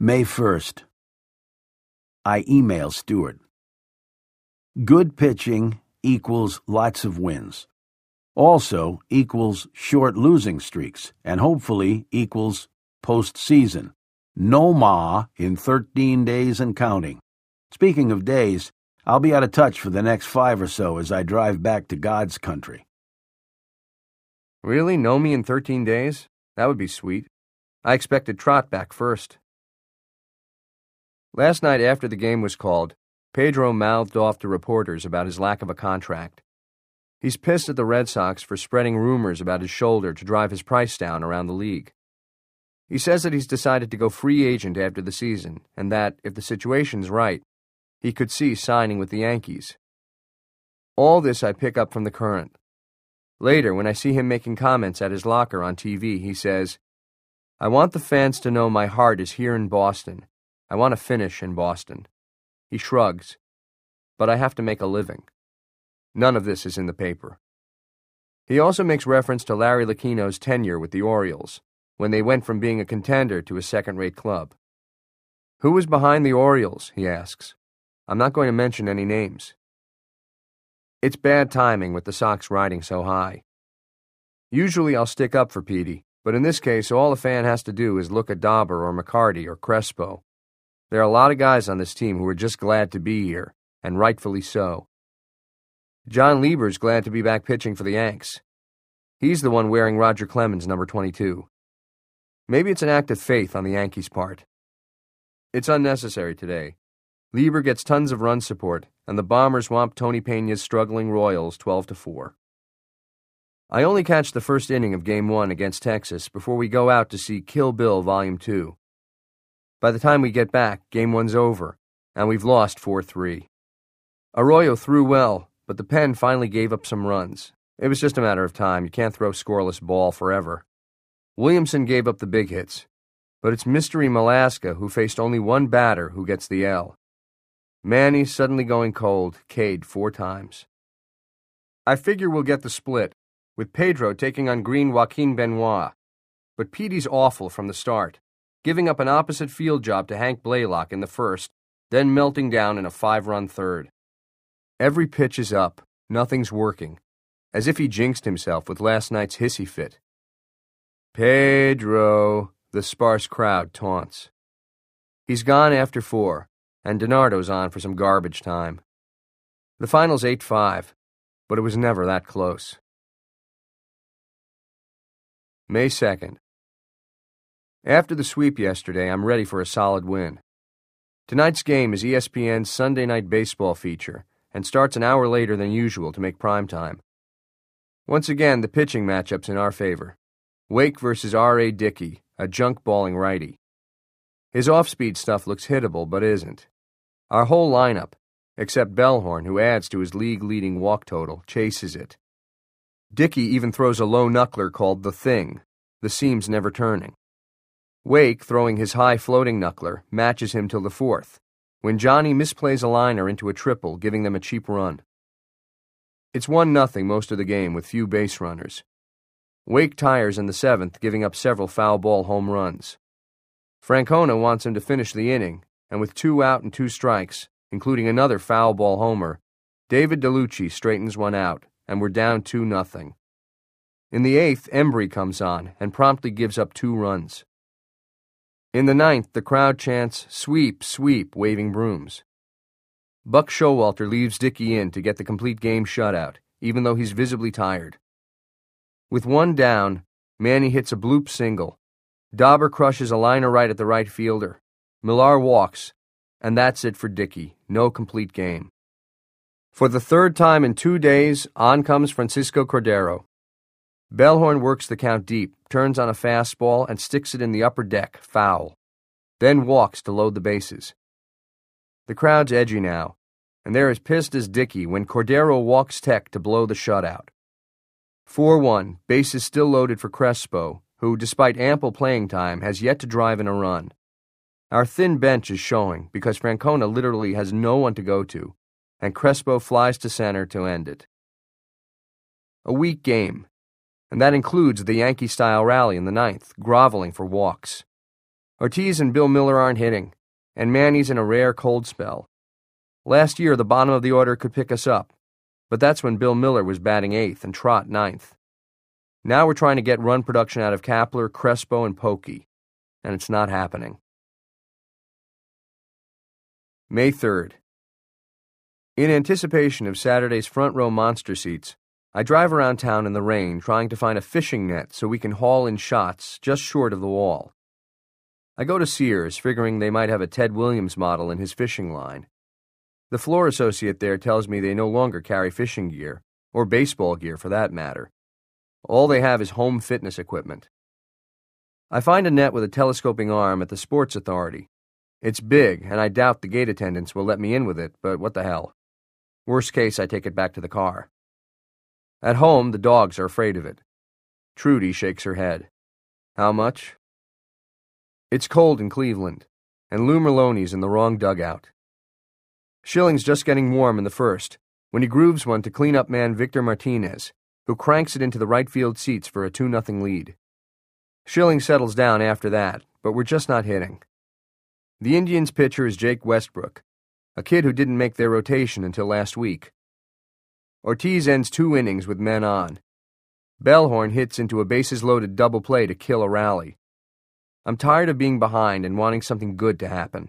May 1st. I email Stewart. Good pitching equals lots of wins. Also equals short losing streaks, and hopefully equals postseason. No ma in 13 days and counting. Speaking of days, I'll be out of touch for the next 5 or so as I drive back to God's country. Really? Know me in 13 days? That would be sweet. I expected Trot back first. Last night after the game was called, Pedro mouthed off to reporters about his lack of a contract. He's pissed at the Red Sox for spreading rumors about his shoulder to drive his price down around the league. He says that he's decided to go free agent after the season, and that, if the situation's right, he could see signing with the Yankees. All this I pick up from the Current. Later, when I see him making comments at his locker on TV, he says, "I want the fans to know my heart is here in Boston. I want to finish in Boston." He shrugs. But I have to make a living. None of this is in the paper. He also makes reference to Larry Lucchino's tenure with the Orioles, when they went from being a contender to a second-rate club. Who was behind the Orioles, he asks. I'm not going to mention any names. It's bad timing with the Sox riding so high. Usually I'll stick up for Petey, but in this case all a fan has to do is look at Dauber or McCarty or Crespo. There are a lot of guys on this team who are just glad to be here, and rightfully so. John Lieber's glad to be back pitching for the Yanks. He's the one wearing Roger Clemens' number 22. Maybe it's an act of faith on the Yankees' part. It's unnecessary today. Lieber gets tons of run support, and the Bombers whomp Tony Peña's struggling Royals 12-4. I only catch the first inning of Game 1 against Texas before we go out to see Kill Bill Volume 2. By the time we get back, Game 1's over, and we've lost 4-3. Arroyo threw well, but the pen finally gave up some runs. It was just a matter of time. You can't throw scoreless ball forever. Williamson gave up the big hits, but it's Mystery Malaska who faced only one batter who gets the L. Manny, suddenly going cold, K'd 4 times. I figure we'll get the split, with Pedro taking on green Joaquin Benoit, but Petey's awful from the start, giving up an opposite field job to Hank Blaylock in the first, then melting down in a 5-run third. Every pitch is up, nothing's working, as if he jinxed himself with last night's hissy fit. Pedro, the sparse crowd taunts. He's gone after 4, and DiNardo's on for some garbage time. The final's 8-5, but it was never that close. May 2nd. After the sweep yesterday, I'm ready for a solid win. Tonight's game is ESPN's Sunday Night Baseball feature and starts an hour later than usual to make prime time. Once again, the pitching matchup's in our favor. Wake versus R.A. Dickey, a junk-balling righty. His off-speed stuff looks hittable, but isn't. Our whole lineup, except Bellhorn, who adds to his league-leading walk total, chases it. Dickey even throws a low knuckler called The Thing, the seam's never turning. Wake, throwing his high-floating knuckler, matches him till the 4th, when Johnny misplays a liner into a triple, giving them a cheap run. It's 1-0 most of the game with few base runners. Wake tires in the 7th, giving up several foul ball home runs. Francona wants him to finish the inning, and with 2 out and 2 strikes, including another foul ball homer, David DeLucci straightens one out, and we're down 2-0. In the 8th, Embry comes on and promptly gives up 2 runs. In the 9th, the crowd chants, "Sweep, sweep," waving brooms. Buck Showalter leaves Dickey in to get the complete game shutout, even though he's visibly tired. With 1 down, Manny hits a bloop single. Dauber crushes a liner right at the right fielder. Millar walks, and that's it for Dickey. No complete game. For the 3rd time in 2 days, on comes Francisco Cordero. Bellhorn works the count deep, turns on a fastball, and sticks it in the upper deck, foul. Then walks to load the bases. The crowd's edgy now, and they're as pissed as Dickey when Cordero walks Tech to blow the shutout. 4-1, bases still loaded for Crespo, who, despite ample playing time, has yet to drive in a run. Our thin bench is showing because Francona literally has no one to go to, and Crespo flies to center to end it. A weak game, and that includes the Yankee-style rally in the 9th, groveling for walks. Ortiz and Bill Miller aren't hitting, and Manny's in a rare cold spell. Last year, the bottom of the order could pick us up, but that's when Bill Miller was batting 8th and Trott 9th. Now we're trying to get run production out of Kapler, Crespo, and Pokey, and it's not happening. May 3rd. In anticipation of Saturday's front-row monster seats, I drive around town in the rain trying to find a fishing net so we can haul in shots just short of the wall. I go to Sears, figuring they might have a Ted Williams model in his fishing line. The floor associate there tells me they no longer carry fishing gear, or baseball gear for that matter. All they have is home fitness equipment. I find a net with a telescoping arm at the Sports Authority. It's big, and I doubt the gate attendants will let me in with it, but what the hell. Worst case, I take it back to the car. At home, the dogs are afraid of it. Trudy shakes her head. How much? It's cold in Cleveland, and Lou Merloni's in the wrong dugout. Schilling's just getting warm in the first, when he grooves one to clean-up man Victor Martinez, who cranks it into the right field seats for a 2-0 lead. Schilling settles down after that, but we're just not hitting. The Indians' pitcher is Jake Westbrook, a kid who didn't make their rotation until last week. Ortiz ends 2 innings with men on. Bellhorn hits into a bases-loaded double play to kill a rally. I'm tired of being behind and wanting something good to happen.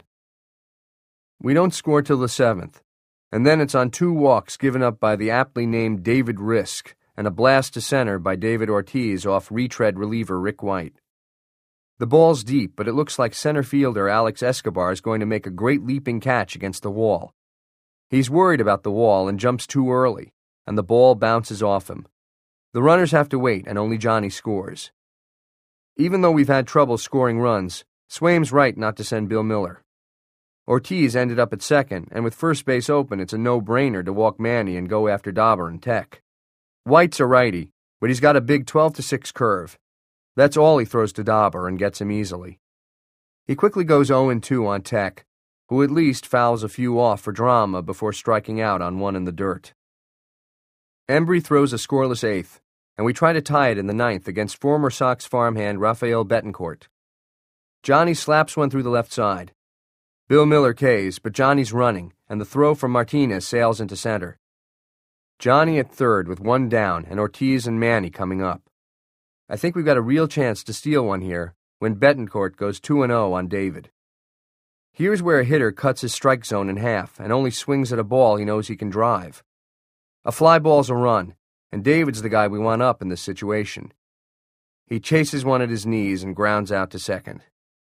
We don't score till the 7th, and then it's on 2 walks given up by the aptly named David Risk and a blast to center by David Ortiz off retread reliever Rick White. The ball's deep, but it looks like center fielder Alex Escobar is going to make a great leaping catch against the wall. He's worried about the wall and jumps too early, and the ball bounces off him. The runners have to wait, and only Johnny scores. Even though we've had trouble scoring runs, Swaim's right not to send Bill Miller. Ortiz ended up at second, and with first base open, it's a no-brainer to walk Manny and go after Dauber and Tech. White's a righty, but he's got a big 12-6 curve. That's all he throws to Dauber and gets him easily. He quickly goes 0-2 on Tech, who at least fouls a few off for drama before striking out on one in the dirt. Embry throws a scoreless 8th, and we try to tie it in the 9th against former Sox farmhand Rafael Betancourt. Johnny slaps one through the left side. Bill Miller Ks, but Johnny's running, and the throw from Martinez sails into center. Johnny at third with 1 down, and Ortiz and Manny coming up. I think we've got a real chance to steal one here when Betancourt goes 2-0 on David. Here's where a hitter cuts his strike zone in half and only swings at a ball he knows he can drive. A fly ball's a run, and David's the guy we want up in this situation. He chases one at his knees and grounds out to second.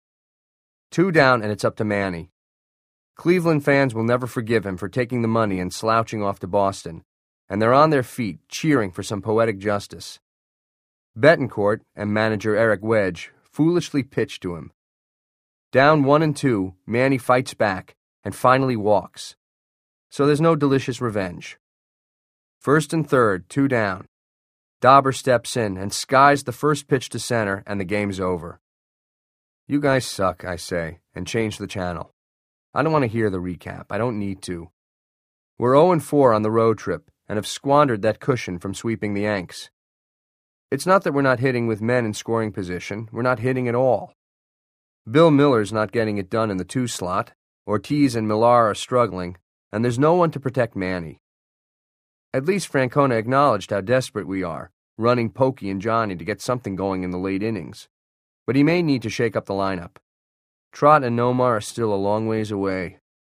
2 down, and it's up to Manny. Cleveland fans will never forgive him for taking the money and slouching off to Boston, and they're on their feet cheering for some poetic justice. Betancourt and manager Eric Wedge foolishly pitch to him. Down 1-2, Manny fights back and finally walks. So there's no delicious revenge. First and third, 2 down. Dauber steps in and skies the first pitch to center, and the game's over. You guys suck, I say, and change the channel. I don't want to hear the recap. I don't need to. We're 0-4 on the road trip and have squandered that cushion from sweeping the Yanks. It's not that we're not hitting with men in scoring position. We're not hitting at all. Bill Miller's not getting it done in the 2 slot. Ortiz and Millar are struggling, and there's no one to protect Manny. At least Francona acknowledged how desperate we are, running Pokey and Johnny to get something going in the late innings. But he may need to shake up the lineup. Trott and Nomar are still a long ways away.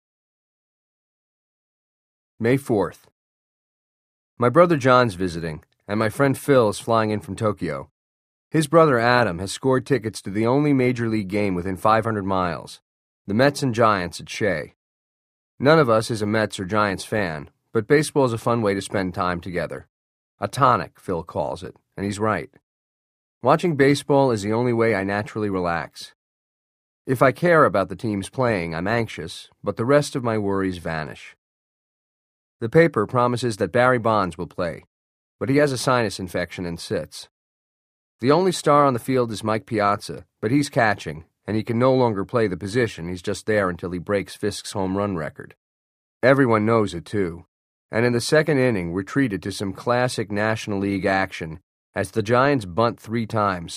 May 4th. My brother John's visiting, and my friend Phil is flying in from Tokyo. His brother Adam has scored tickets to the only major league game within 500 miles, the Mets and Giants at Shea. None of us is a Mets or Giants fan, but baseball is a fun way to spend time together. A tonic, Phil calls it, and he's right. Watching baseball is the only way I naturally relax. If I care about the teams playing, I'm anxious, but the rest of my worries vanish. The paper promises that Barry Bonds will play, but he has a sinus infection and sits. The only star on the field is Mike Piazza, but he's catching, and he can no longer play the position. He's just there until he breaks Fisk's home run record. Everyone knows it, too. And in the second inning, we're treated to some classic National League action as the Giants bunt 3 times,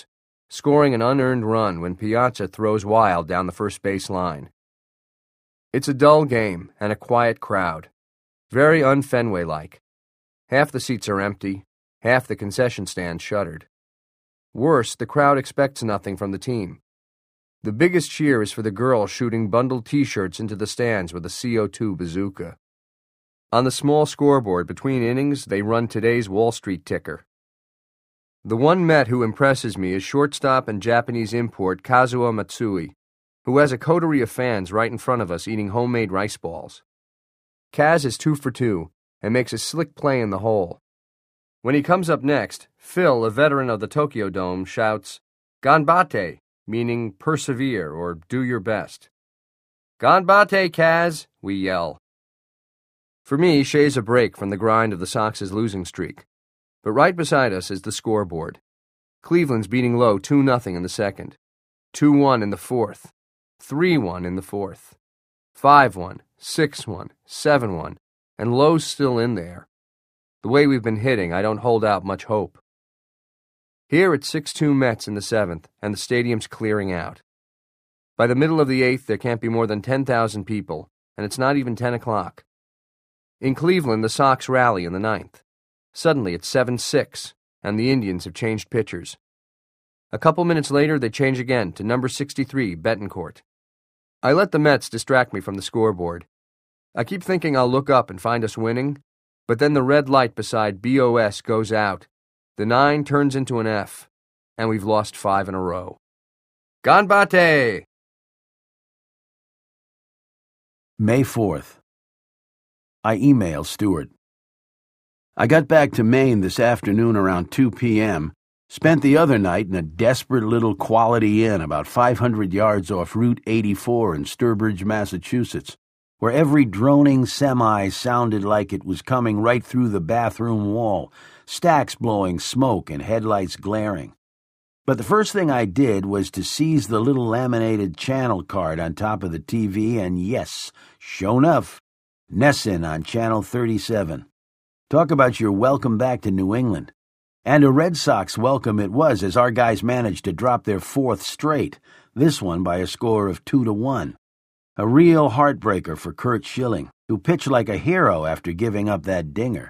scoring an unearned run when Piazza throws wild down the first base line. It's a dull game and a quiet crowd, very un-Fenway-like. Half the seats are empty, half the concession stand shuttered. Worse, the crowd expects nothing from the team. The biggest cheer is for the girl shooting bundled T-shirts into the stands with a CO2 bazooka. On the small scoreboard between innings, they run today's Wall Street ticker. The one Met who impresses me is shortstop and Japanese import Kazuo Matsui, who has a coterie of fans right in front of us eating homemade rice balls. Kaz is 2 for 2 and makes a slick play in the hole. When he comes up next, Phil, a veteran of the Tokyo Dome, shouts, "Ganbate," meaning persevere or do your best. "Ganbate, Kaz," we yell. For me, Shea's a break from the grind of the Sox's losing streak. But right beside us is the scoreboard. Cleveland's beating low 2-0 in the second, 2-1 in the fourth, 3-1 in the fourth, 5-1, 6-1, 7-1, and Lowe's still in there. The way we've been hitting, I don't hold out much hope. Here it's 6-2 Mets in the seventh, and the stadium's clearing out. By the middle of the eighth, there can't be more than 10,000 people, and it's not even 10 o'clock. In Cleveland, the Sox rally in the ninth. Suddenly, it's 7-6, and the Indians have changed pitchers. A couple minutes later, they change again to number 63, Betancourt. I let the Mets distract me from the scoreboard. I keep thinking I'll look up and find us winning, but then the red light beside BOS goes out, the 9 turns into an F, and we've lost 5 in a row. Ganbate! May 4th. I email Stuart. I got back to Maine this afternoon around 2 p.m., spent the other night in a desperate little Quality Inn about 500 yards off Route 84 in Sturbridge, Massachusetts, where every droning semi sounded like it was coming right through the bathroom wall, stacks blowing smoke and headlights glaring. But the first thing I did was to seize the little laminated channel card on top of the TV, and yes, sure enough, Nesson on Channel 37. Talk about your welcome back to New England. And a Red Sox welcome it was, as our guys managed to drop their 4th straight, this one by a score of 2-1. A real heartbreaker for Curt Schilling, who pitched like a hero after giving up that dinger.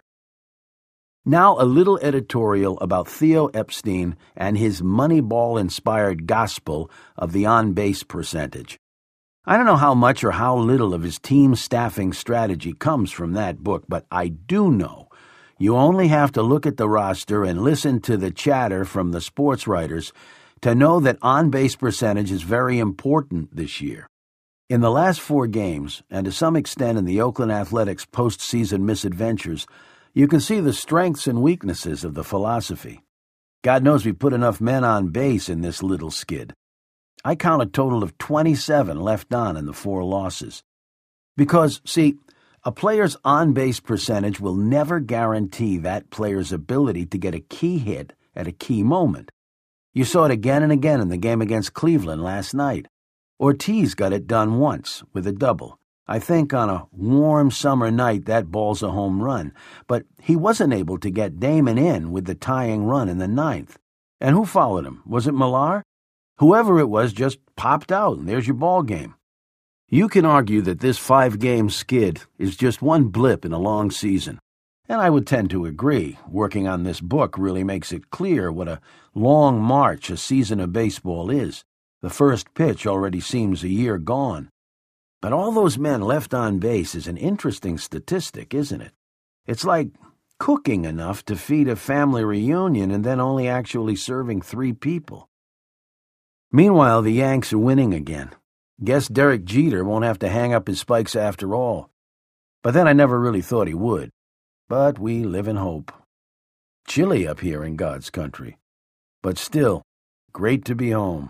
Now a little editorial about Theo Epstein and his Moneyball-inspired gospel of the on-base percentage. I don't know how much or how little of his team staffing strategy comes from that book, but I do know you only have to look at the roster and listen to the chatter from the sports writers to know that on-base percentage is very important this year. In the last 4 games, and to some extent in the Oakland Athletics postseason misadventures, you can see the strengths and weaknesses of the philosophy. God knows we put enough men on base in this little skid. I count a total of 27 left on in the 4 losses. Because, see, a player's on-base percentage will never guarantee that player's ability to get a key hit at a key moment. You saw it again and again in the game against Cleveland last night. Ortiz got it done once with a double. I think on a warm summer night that ball's a home run, but he wasn't able to get Damon in with the tying run in the 9th. And who followed him? Was it Millar? Whoever it was just popped out, and there's your ball game. You can argue that this 5-game skid is just one blip in a long season, and I would tend to agree. Working on this book really makes it clear what a long march a season of baseball is. The first pitch already seems a year gone. But all those men left on base is an interesting statistic, isn't it? It's like cooking enough to feed a family reunion and then only actually serving 3 people. Meanwhile, the Yanks are winning again. Guess Derek Jeter won't have to hang up his spikes after all. But then I never really thought he would. But we live in hope. Chilly up here in God's country. But still, great to be home.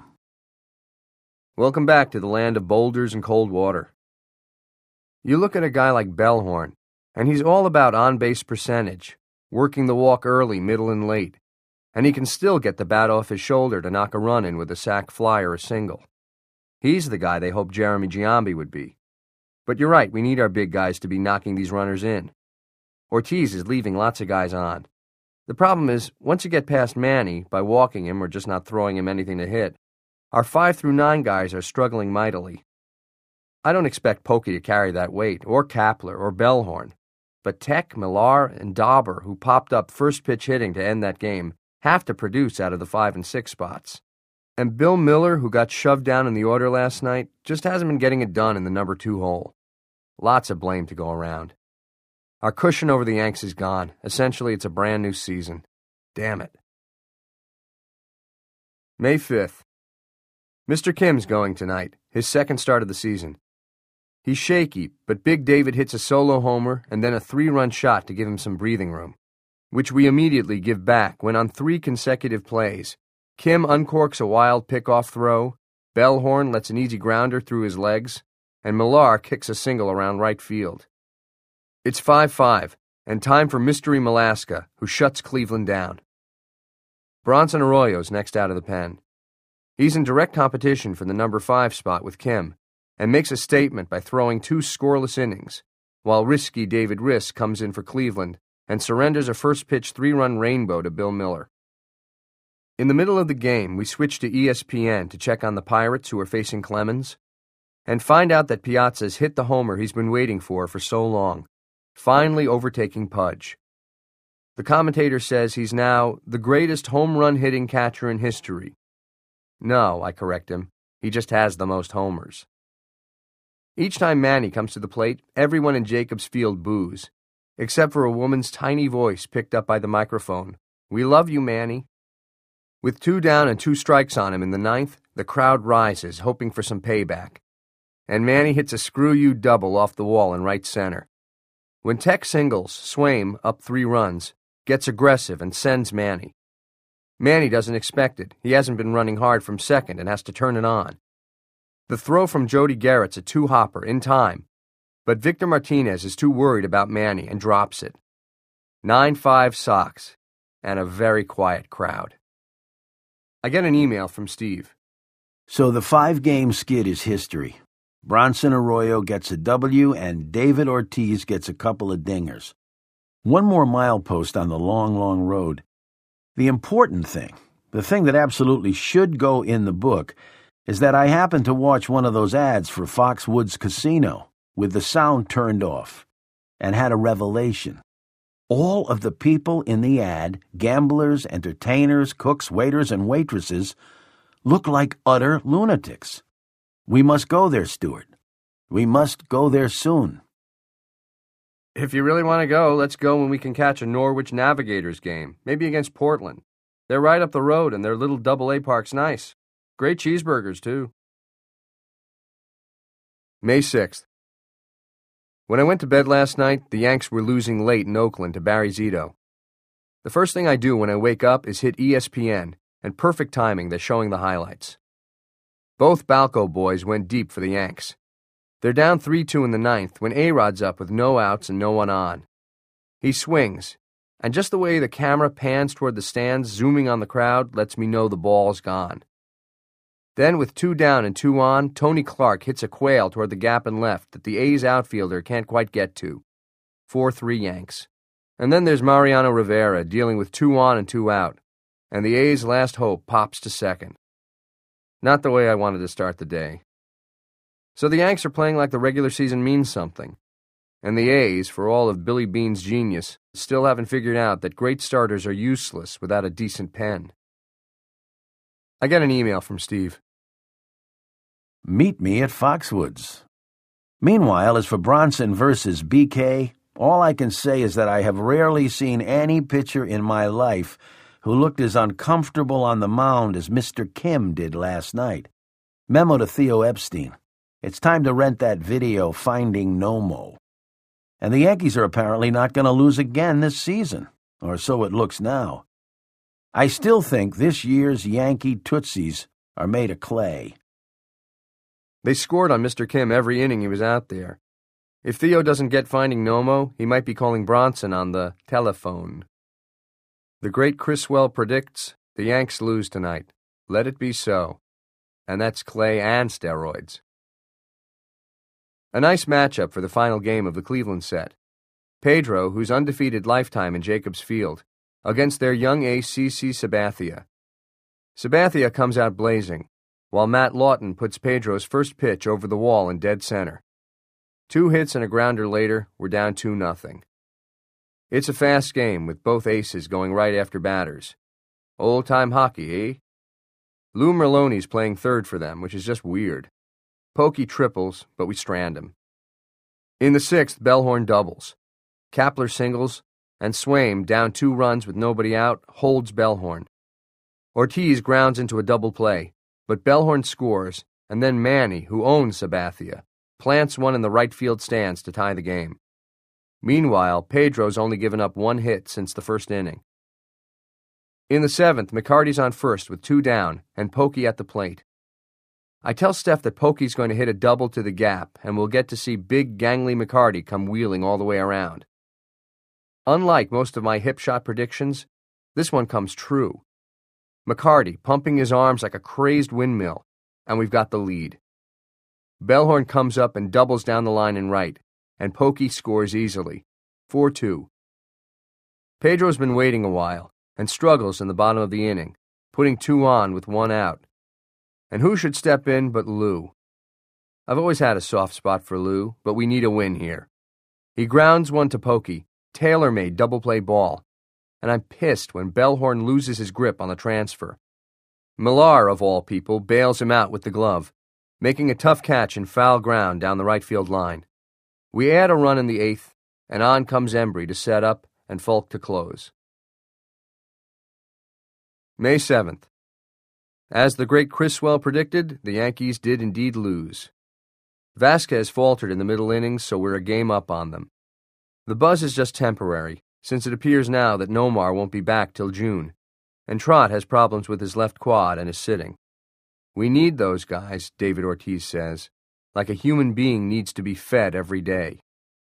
Welcome back to the land of boulders and cold water. You look at a guy like Bellhorn, and he's all about on-base percentage, working the walk early, middle, and late, and he can still get the bat off his shoulder to knock a run in with a sac fly or a single. He's the guy they hoped Jeremy Giambi would be. But you're right, we need our big guys to be knocking these runners in. Ortiz is leaving lots of guys on. The problem is, once you get past Manny, by walking him or just not throwing him anything to hit, our 5 through 9 guys are struggling mightily. I don't expect Pokey to carry that weight, or Kapler, or Bellhorn, but Tech, Millar, and Dauber, who popped up first-pitch hitting to end that game, have to produce out of the 5 and 6 spots. And Bill Miller, who got shoved down in the order last night, just hasn't been getting it done in the number 2 hole. Lots of blame to go around. Our cushion over the Yanks is gone. Essentially, it's a brand new season. Damn it. May 5th. Mr. Kim's going tonight, his second start of the season. He's shaky, but Big David hits a solo homer and then a 3-run shot to give him some breathing room, which we immediately give back when on 3 consecutive plays, Kim uncorks a wild pickoff throw, Bellhorn lets an easy grounder through his legs, and Millar kicks a single around right field. It's 5-5, and time for Mystery Malaska, who shuts Cleveland down. Bronson Arroyo's next out of the pen. He's in direct competition for the number 5 spot with Kim, and makes a statement by throwing 2 scoreless innings, while risky David Riss comes in for Cleveland and surrenders a first-pitch 3-run rainbow to Bill Miller. In the middle of the game, we switch to ESPN to check on the Pirates who are facing Clemens, and find out that Piazza's hit the homer he's been waiting for so long, finally overtaking Pudge. The commentator says he's now the greatest home run hitting catcher in history. No, I correct him, he just has the most homers. Each time Manny comes to the plate, everyone in Jacobs Field boos, except for a woman's tiny voice picked up by the microphone. We love you, Manny. With 2 down and 2 strikes on him in the 9th, the crowd rises, hoping for some payback. And Manny hits a screw-you double off the wall in right center. When Tech singles, Swaim, up 3 runs, gets aggressive and sends Manny. Manny doesn't expect it. He hasn't been running hard from second and has to turn it on. The throw from Jody Garrett's a 2-hopper in time, but Victor Martinez is too worried about Manny and drops it. 9-5 Sox, and a very quiet crowd. I get an email from Steve. So the 5-game skid is history. Bronson Arroyo gets a W, and David Ortiz gets a couple of dingers. One more milepost on the long, long road. The important thing, the thing that absolutely should go in the book, is that I happened to watch one of those ads for Foxwoods Casino with the sound turned off, and had a revelation. All of the people in the ad, gamblers, entertainers, cooks, waiters, and waitresses, look like utter lunatics. We must go there, Stuart. We must go there soon. If you really want to go, let's go when we can catch a Norwich Navigators game, maybe against Portland. They're right up the road, and their little AA park's nice. Great cheeseburgers, too. May 6th. When I went to bed last night, the Yanks were losing late in Oakland to Barry Zito. The first thing I do when I wake up is hit ESPN, and perfect timing, they're showing the highlights. Both Balco boys went deep for the Yanks. They're down 3-2 in the 9th when A-Rod's up with no outs and no one on. He swings, and just the way the camera pans toward the stands, zooming on the crowd, lets me know the ball's gone. Then, with 2 down and 2 on, Tony Clark hits a quail toward the gap and left that the A's outfielder can't quite get to. 4-3 Yanks. And then there's Mariano Rivera dealing with 2 on and 2 out, and the A's' last hope pops to second. Not the way I wanted to start the day. So the Yanks are playing like the regular season means something. And the A's, for all of Billy Beane's genius, still haven't figured out that great starters are useless without a decent pen. I get an email from Steve. Meet me at Foxwoods. Meanwhile, as for Bronson versus BK, all I can say is that I have rarely seen any pitcher in my life who looked as uncomfortable on the mound as Mr. Kim did last night. Memo to Theo Epstein. It's time to rent that video, Finding Nomo. And the Yankees are apparently not going to lose again this season, or so it looks now. I still think this year's Yankee Tootsies are made of clay. They scored on Mr. Kim every inning he was out there. If Theo doesn't get Finding Nomo, he might be calling Bronson on the telephone. The great Criswell predicts the Yanks lose tonight. Let it be so. And that's clay and steroids. A nice matchup for the final game of the Cleveland set. Pedro, who's undefeated lifetime in Jacobs Field, against their young ace CC Sabathia. Sabathia comes out blazing, while Matt Lawton puts Pedro's first pitch over the wall in dead center. 2 hits and a grounder later, we're down 2-0. It's a fast game with both aces going right after batters. Old-time hockey, eh? Lou Merloni's playing third for them, which is just weird. Pokey triples, but we strand him. In the 6th, Bellhorn doubles. Kapler singles, and Swaim, down 2 runs with nobody out, holds Bellhorn. Ortiz grounds into a double play, but Bellhorn scores, and then Manny, who owns Sabathia, plants one in the right field stands to tie the game. Meanwhile, Pedro's only given up 1 hit since the first inning. In the 7th, McCarty's on first with 2 down, and Pokey at the plate. I tell Steph that Pokey's going to hit a double to the gap, and we'll get to see big, gangly McCarty come wheeling all the way around. Unlike most of my hip shot predictions, this one comes true. McCarty pumping his arms like a crazed windmill, and we've got the lead. Bellhorn comes up and doubles down the line in right, and Pokey scores easily, 4-2. Pedro's been waiting a while, and struggles in the bottom of the inning, putting 2 on with 1 out. And who should step in but Lou? I've always had a soft spot for Lou, but we need a win here. He grounds one to Pokey, tailor-made double-play ball, and I'm pissed when Bellhorn loses his grip on the transfer. Millar, of all people, bails him out with the glove, making a tough catch in foul ground down the right field line. We add a run in the 8th, and on comes Embry to set up and Falk to close. May 7th. As the great Criswell predicted, the Yankees did indeed lose. Vasquez faltered in the middle innings, so we're a game up on them. The buzz is just temporary, since it appears now that Nomar won't be back till June, and Trott has problems with his left quad and is sitting. We need those guys, David Ortiz says, like a human being needs to be fed every day.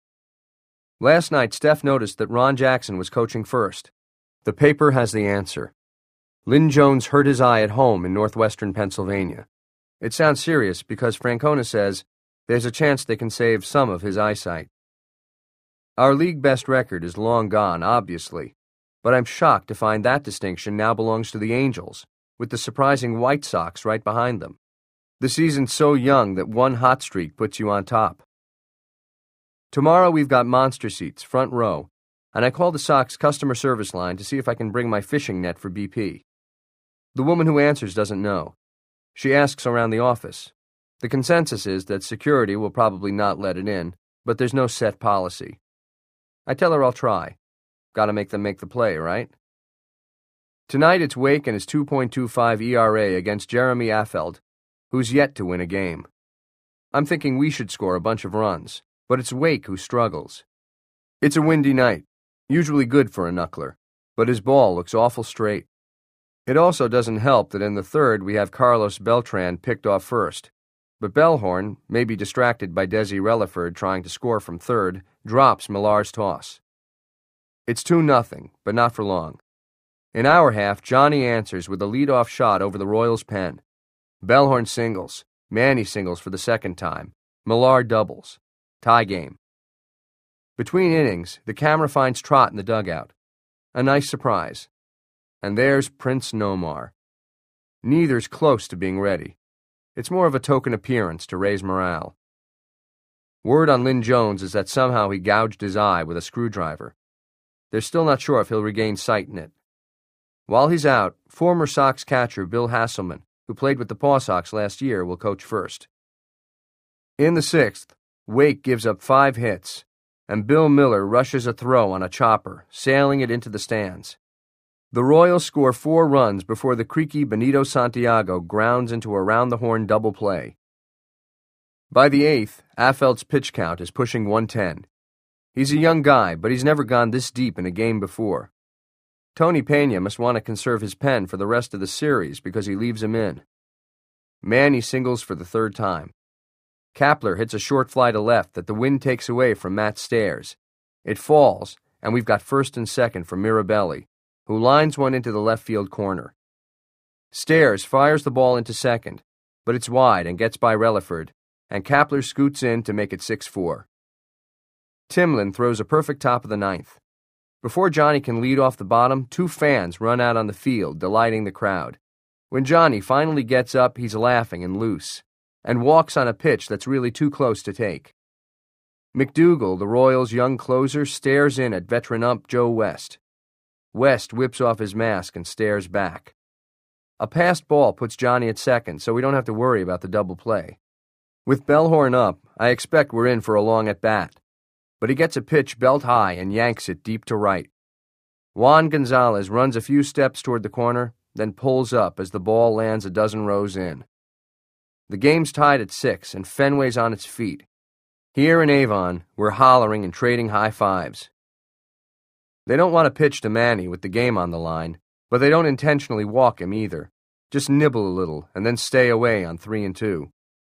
Last night, Steph noticed that Ron Jackson was coaching first. The paper has the answer. Lynn Jones hurt his eye at home in northwestern Pennsylvania. It sounds serious because Francona says there's a chance they can save some of his eyesight. Our league best record is long gone, obviously, but I'm shocked to find that distinction now belongs to the Angels, with the surprising White Sox right behind them. The season's so young that one hot streak puts you on top. Tomorrow we've got monster seats, front row, and I called the Sox customer service line to see if I can bring my fishing net for BP. The woman who answers doesn't know. She asks around the office. The consensus is that security will probably not let it in, but there's no set policy. I tell her I'll try. Gotta make them make the play, right? Tonight it's Wake and his 2.25 ERA against Jeremy Affeldt, who's yet to win a game. I'm thinking we should score a bunch of runs, but it's Wake who struggles. It's a windy night, usually good for a knuckler, but his ball looks awful straight. It also doesn't help that in the 3rd we have Carlos Beltran picked off first, but Bellhorn, maybe distracted by Desi Relaford trying to score from 3rd, drops Millar's toss. It's 2-0, but not for long. In our half, Johnny answers with a lead-off shot over the Royals' pen. Bellhorn singles, Manny singles for the 2nd time, Millar doubles. Tie game. Between innings, the camera finds Trott in the dugout. A nice surprise. And there's Prince Nomar. Neither's close to being ready. It's more of a token appearance to raise morale. Word on Lynn Jones is that somehow he gouged his eye with a screwdriver. They're still not sure if he'll regain sight in it. While he's out, former Sox catcher Bill Hasselman, who played with the Paw Sox last year, will coach first. In the 6th, Wake gives up 5 hits, and Bill Miller rushes a throw on a chopper, sailing it into the stands. The Royals score 4 runs before the creaky Benito Santiago grounds into a round-the-horn double play. By the 8th, Affeldt's pitch count is pushing 110. He's a young guy, but he's never gone this deep in a game before. Tony Pena must want to conserve his pen for the rest of the series because he leaves him in. Manny singles for the 3rd time. Kapler hits a short fly to left that the wind takes away from Matt Stairs. It falls, and we've got 1st and 2nd for Mirabelli, who lines one into the left field corner. Stairs fires the ball into 2nd, but it's wide and gets by Relaford, and Kapler scoots in to make it 6-4. Timlin throws a perfect top of the 9th. Before Johnny can lead off the bottom, two fans run out on the field, delighting the crowd. When Johnny finally gets up, he's laughing and loose, and walks on a pitch that's really too close to take. McDougal, the Royals' young closer, stares in at veteran ump Joe West. West whips off his mask and stares back. A passed ball puts Johnny at second, so we don't have to worry about the double play. With Bellhorn up, I expect we're in for a long at-bat, but he gets a pitch belt high and yanks it deep to right. Juan Gonzalez runs a few steps toward the corner, then pulls up as the ball lands a dozen rows in. The game's tied at 6, and Fenway's on its feet. Here in Avon, we're hollering and trading high fives. They don't want to pitch to Manny with the game on the line, but they don't intentionally walk him either. Just nibble a little and then stay away on 3-2.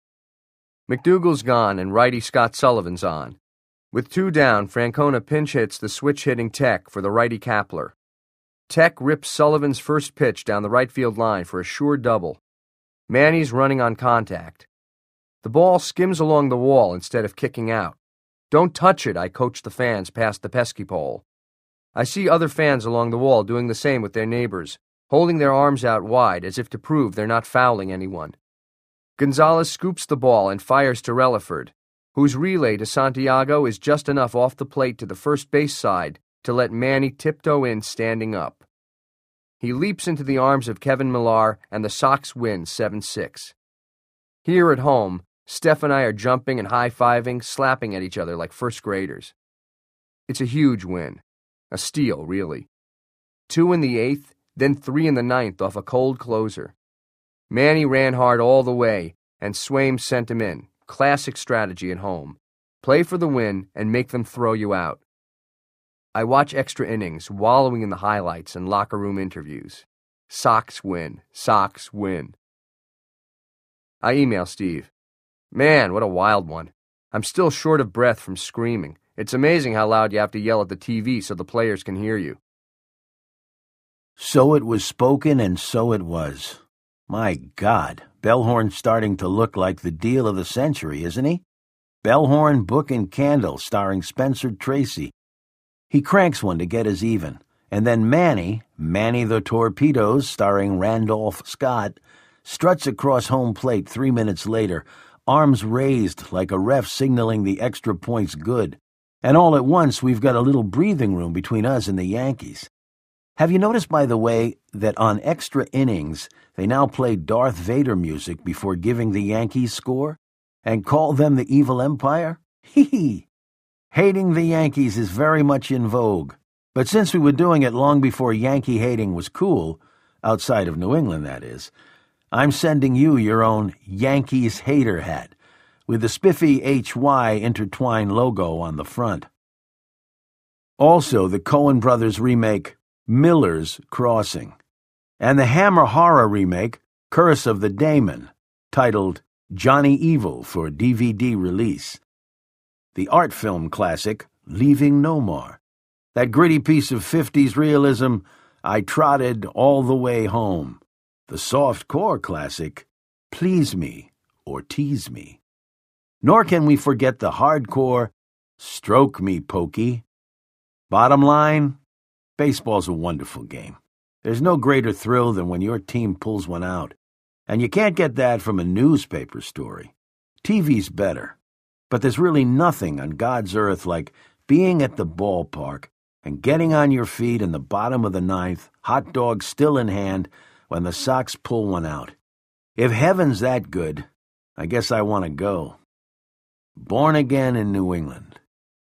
McDougal's gone and righty Scott Sullivan's on. With 2 down, Francona pinch hits the switch-hitting Tech for the righty Kapler. Tech rips Sullivan's first pitch down the right field line for a sure double. Manny's running on contact. The ball skims along the wall instead of kicking out. Don't touch it, I coach the fans past the pesky pole. I see other fans along the wall doing the same with their neighbors, holding their arms out wide as if to prove they're not fouling anyone. Gonzalez scoops the ball and fires to Relaford, whose relay to Santiago is just enough off the plate to the first base side to let Manny tiptoe in standing up. He leaps into the arms of Kevin Millar, and the Sox win 7-6. Here at home, Steph and I are jumping and high-fiving, slapping at each other like first graders. It's a huge win. A steal, really. 2 in the 8th, then 3 in the 9th off a cold closer. Manny ran hard all the way, and Swaim sent him in. Classic strategy at home. Play for the win and make them throw you out. I watch extra innings, wallowing in the highlights and locker room interviews. Sox win. Sox win. I email Steve. Man, what a wild one. I'm still short of breath from screaming. It's amazing how loud you have to yell at the TV so the players can hear you. So it was spoken, and so it was. My God, Bellhorn's starting to look like the deal of the century, isn't he? Bellhorn, Book and Candle, starring Spencer Tracy. He cranks one to get us even. And then Manny the Torpedoes, starring Randolph Scott, struts across home plate 3 minutes later, arms raised like a ref signaling the extra point's good. And all at once, we've got a little breathing room between us and the Yankees. Have you noticed, by the way, that on extra innings, they now play Darth Vader music before giving the Yankees score? And call them the Evil Empire? Hee-hee! Hating the Yankees is very much in vogue. But since we were doing it long before Yankee hating was cool, outside of New England, that is, I'm sending you your own Yankees hater hat, with the spiffy HY intertwined logo on the front. Also, the Coen Brothers remake, Miller's Crossing, and the Hammer horror remake, Curse of the Daemon, titled Johnny Evil for DVD release. The art film classic, Leaving Nomar. That gritty piece of 50s realism, I Trotted All the Way Home. The soft core classic, Please Me or Tease Me. Nor can we forget the hardcore, Stroke Me Pokey. Bottom line, baseball's a wonderful game. There's no greater thrill than when your team pulls one out. And you can't get that from a newspaper story. TV's better. But there's really nothing on God's earth like being at the ballpark and getting on your feet in the bottom of the 9th, hot dog still in hand, when the Sox pull one out. If heaven's that good, I guess I want to go. Born again in New England.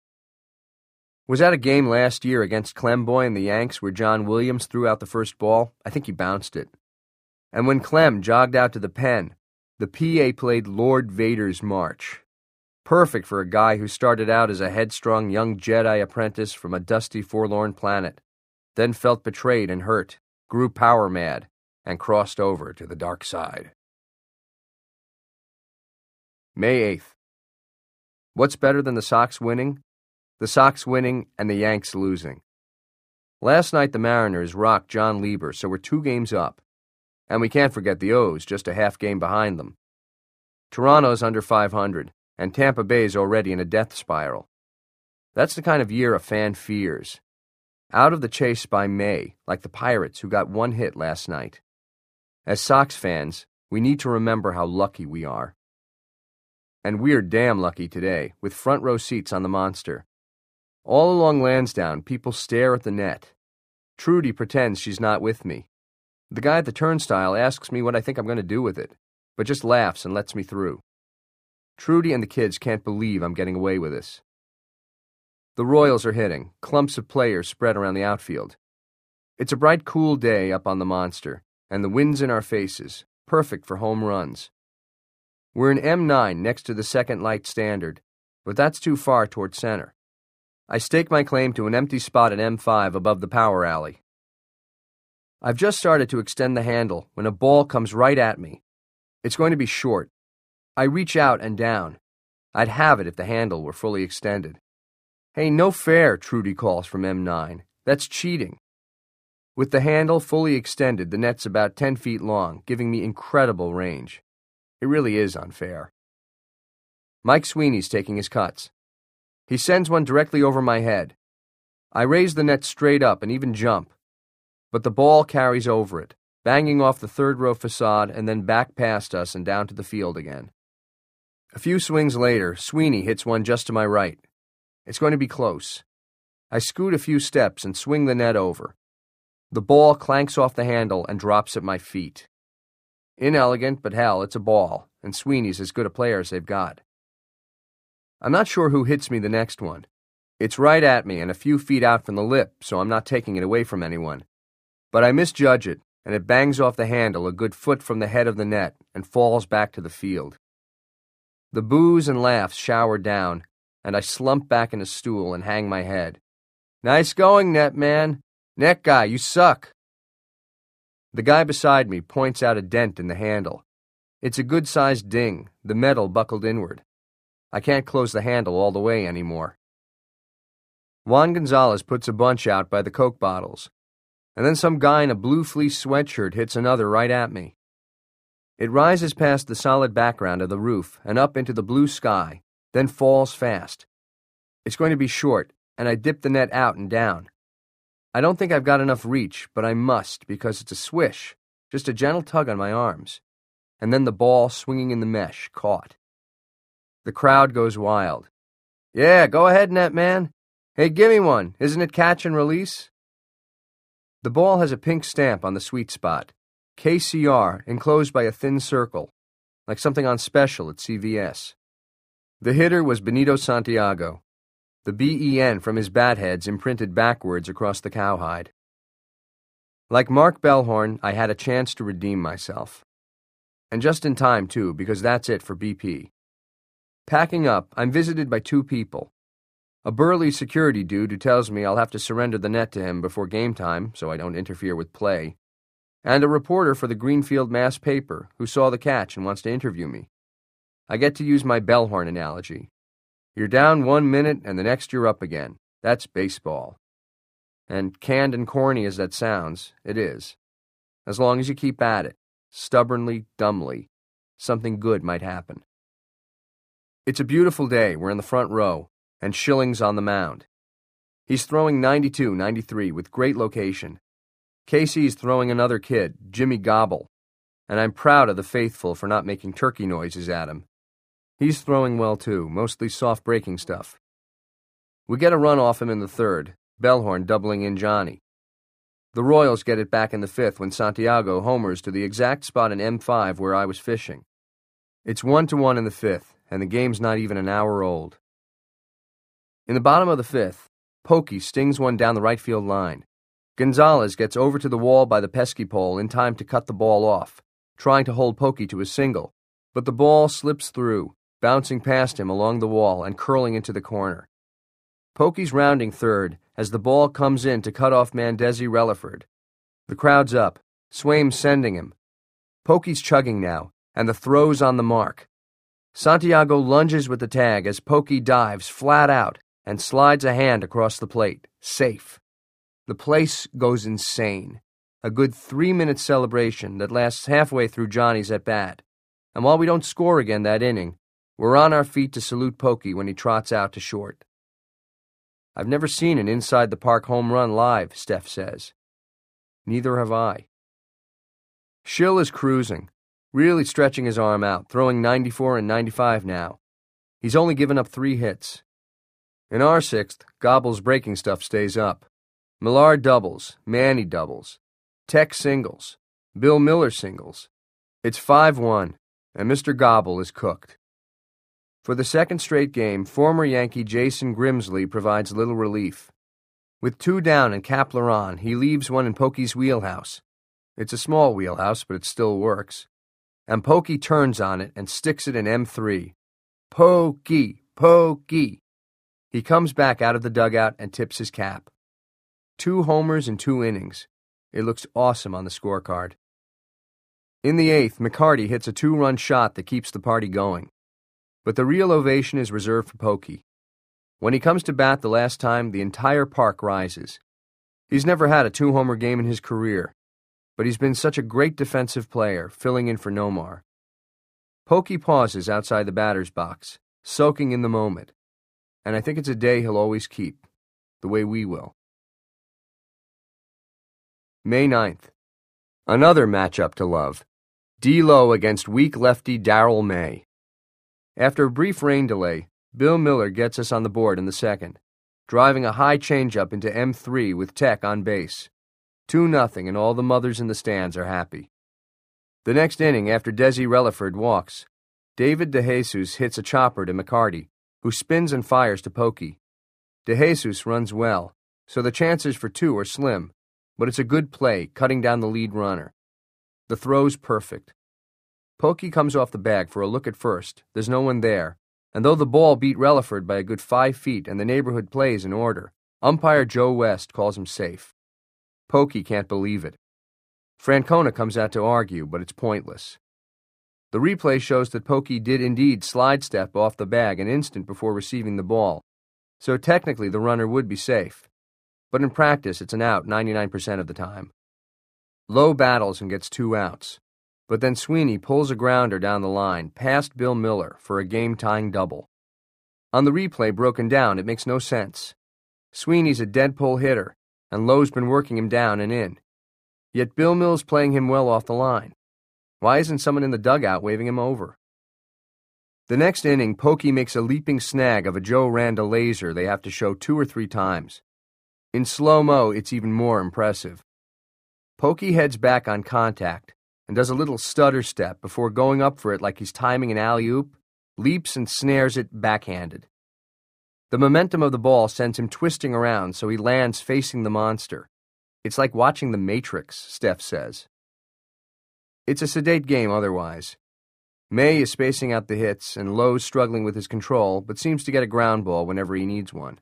Was that a game last year against Clemboy and the Yanks where John Williams threw out the first ball? I think he bounced it. And when Clem jogged out to the pen, the PA played Lord Vader's March. Perfect for a guy who started out as a headstrong young Jedi apprentice from a dusty, forlorn planet, then felt betrayed and hurt, grew power mad, and crossed over to the dark side. May 8th. What's better than the Sox winning? The Sox winning and the Yanks losing. Last night the Mariners rocked John Lieber, so we're 2 games up. And we can't forget the O's, just a half game behind them. Toronto's under 500, and Tampa Bay's already in a death spiral. That's the kind of year a fan fears. Out of the chase by May, like the Pirates who got one hit last night. As Sox fans, we need to remember how lucky we are. And we're damn lucky today, with front row seats on the monster. All along Lansdowne, people stare at the net. Trudy pretends she's not with me. The guy at the turnstile asks me what I think I'm going to do with it, but just laughs and lets me through. Trudy and the kids can't believe I'm getting away with this. The Royals are hitting, clumps of players spread around the outfield. It's a bright, cool day up on the monster, and the wind's in our faces, perfect for home runs. We're in M9 next to the second light standard, but that's too far toward center. I stake my claim to an empty spot at M5 above the power alley. I've just started to extend the handle when a ball comes right at me. It's going to be short. I reach out and down. I'd have it if the handle were fully extended. Hey, no fair, Trudy calls from M9. That's cheating. With the handle fully extended, the net's about 10 feet long, giving me incredible range. It really is unfair. Mike Sweeney's taking his cuts. He sends one directly over my head. I raise the net straight up and even jump, but the ball carries over it, banging off the third-row facade and then back past us and down to the field again. A few swings later, Sweeney hits one just to my right. It's going to be close. I scoot a few steps and swing the net over. The ball clanks off the handle and drops at my feet. Inelegant, but hell, it's a ball, and Sweeney's as good a player as they've got. I'm not sure who hits me the next one. It's right at me and a few feet out from the lip, so I'm not taking it away from anyone. But I misjudge it, and it bangs off the handle a good foot from the head of the net and falls back to the field. The boos and laughs shower down, and I slump back in a stool and hang my head. Nice going, net man. Net guy, you suck. The guy beside me points out a dent in the handle. It's a good-sized ding, the metal buckled inward. I can't close the handle all the way anymore. Juan Gonzalez puts a bunch out by the Coke bottles, and then some guy in a blue fleece sweatshirt hits another right at me. It rises past the solid background of the roof and up into the blue sky, then falls fast. It's going to be short, and I dip the net out and down. I don't think I've got enough reach, but I must because it's a swish, just a gentle tug on my arms, and then the ball swinging in the mesh, caught. The crowd goes wild. Yeah, go ahead, net man. Hey, gimme one. Isn't it catch and release? The ball has a pink stamp on the sweet spot. KCR, enclosed by a thin circle, like something on special at CVS. The hitter was Benito Santiago, the BEN from his bat heads imprinted backwards across the cowhide. Like Mark Bellhorn, I had a chance to redeem myself. And just in time, too, because that's it for BP. Packing up, I'm visited by two people. A burly security dude who tells me I'll have to surrender the net to him before game time so I don't interfere with play, and a reporter for the Greenfield Mass paper who saw the catch and wants to interview me. I get to use my Bellhorn analogy. You're down 1 minute and the next you're up again. That's baseball. And canned and corny as that sounds, it is. As long as you keep at it, stubbornly, dumbly, something good might happen. It's a beautiful day. We're in the front row, and Schilling's on the mound. He's throwing 92-93 with great location. Casey's throwing another kid, Jimmy Gobble, and I'm proud of the faithful for not making turkey noises at him. He's throwing well, too, mostly soft breaking stuff. We get a run off him in the third, Bellhorn doubling in Johnny. The Royals get it back in the fifth when Santiago homers to the exact spot in M5 where I was fishing. It's 1-1 in the fifth, and the game's not even an hour old. In the bottom of the fifth, Pokey stings one down the right field line. Gonzalez gets over to the wall by the pesky pole in time to cut the ball off, trying to hold Pokey to a single, but the ball slips through, bouncing past him along the wall and curling into the corner. Pokey's rounding third as the ball comes in to cut off Mandezi Relaford. The crowd's up, Swaim's sending him. Pokey's chugging now, and the throw's on the mark. Santiago lunges with the tag as Pokey dives flat out and slides a hand across the plate. Safe. The place goes insane. A good 3-minute celebration that lasts halfway through Johnny's at-bat. And while we don't score again that inning, we're on our feet to salute Pokey when he trots out to short. I've never seen an inside-the-park home run live, Steph says. Neither have I. Schill is cruising, really stretching his arm out, throwing 94 and 95 now. He's only given up 3 hits. In our sixth, Gobble's breaking stuff stays up. Millard doubles, Manny doubles, Tech singles, Bill Miller singles. It's 5-1, and Mr. Gobble is cooked. For the second straight game, former Yankee Jason Grimsley provides little relief. With 2 down and Kapler on, he leaves one in Pokey's wheelhouse. It's a small wheelhouse, but it still works. And Pokey turns on it and sticks it in M3. Pokey, Pokey. He comes back out of the dugout and tips his cap. 2 homers in 2 innings. It looks awesome on the scorecard. In the 8th, McCarty hits a 2-run shot that keeps the party going. But the real ovation is reserved for Pokey. When he comes to bat the last time, the entire park rises. He's never had a 2-homer game in his career, but he's been such a great defensive player, filling in for Nomar. Pokey pauses outside the batter's box, soaking in the moment, and I think it's a day he'll always keep, the way we will. May 9th. Another matchup to love. D-Lo against weak lefty Darrell May. After a brief rain delay, Bill Miller gets us on the board in the second, driving a high changeup into M3 with Tech on base. 2-0, and all the mothers in the stands are happy. The next inning, after Desi Relaford walks, David DeJesus hits a chopper to McCarty, who spins and fires to Pokey. DeJesus runs well, so the chances for 2 are slim, but it's a good play, cutting down the lead runner. The throw's perfect. Pokey comes off the bag for a look at first. There's no one there, and though the ball beat Relaford by a good 5 feet and the neighborhood plays in order, umpire Joe West calls him safe. Pokey can't believe it. Francona comes out to argue, but it's pointless. The replay shows that Pokey did indeed slide step off the bag an instant before receiving the ball, so technically the runner would be safe. But in practice, it's an out 99% of the time. Lowe battles and gets 2 outs, but then Sweeney pulls a grounder down the line past Bill Miller for a game-tying double. On the replay broken down, it makes no sense. Sweeney's a dead-pull hitter, and Lowe's been working him down and in. Yet Bill Mill's playing him well off the line. Why isn't someone in the dugout waving him over? The next inning, Pokey makes a leaping snag of a Joe Randa laser they have to show 2 or 3 times. In slow-mo, it's even more impressive. Pokey heads back on contact and does a little stutter step before going up for it like he's timing an alley-oop, leaps and snares it backhanded. The momentum of the ball sends him twisting around so he lands facing the monster. It's like watching The Matrix, Steph says. It's a sedate game otherwise. May is spacing out the hits, and Lowe's struggling with his control, but seems to get a ground ball whenever he needs one.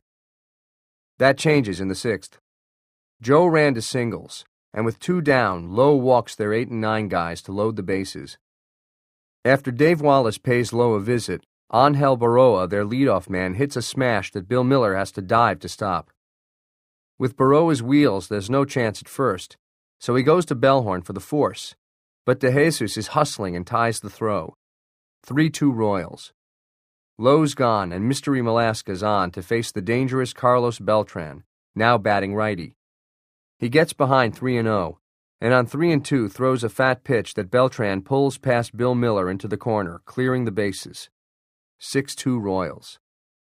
That changes in the 6th. Joe Randa singles, and with 2 down, Lowe walks their 8 and 9 guys to load the bases. After Dave Wallace pays Lowe a visit, Angel Baroa, their leadoff man, hits a smash that Bill Miller has to dive to stop. With Baroa's wheels, there's no chance at first, so he goes to Bellhorn for the force, but DeJesus is hustling and ties the throw. 3-2 Royals. Lowe's gone, and Mystery Malaska's on to face the dangerous Carlos Beltran, now batting righty. He gets behind 3-0, and on 3-2 throws a fat pitch that Beltran pulls past Bill Miller into the corner, clearing the bases. 6-2 Royals.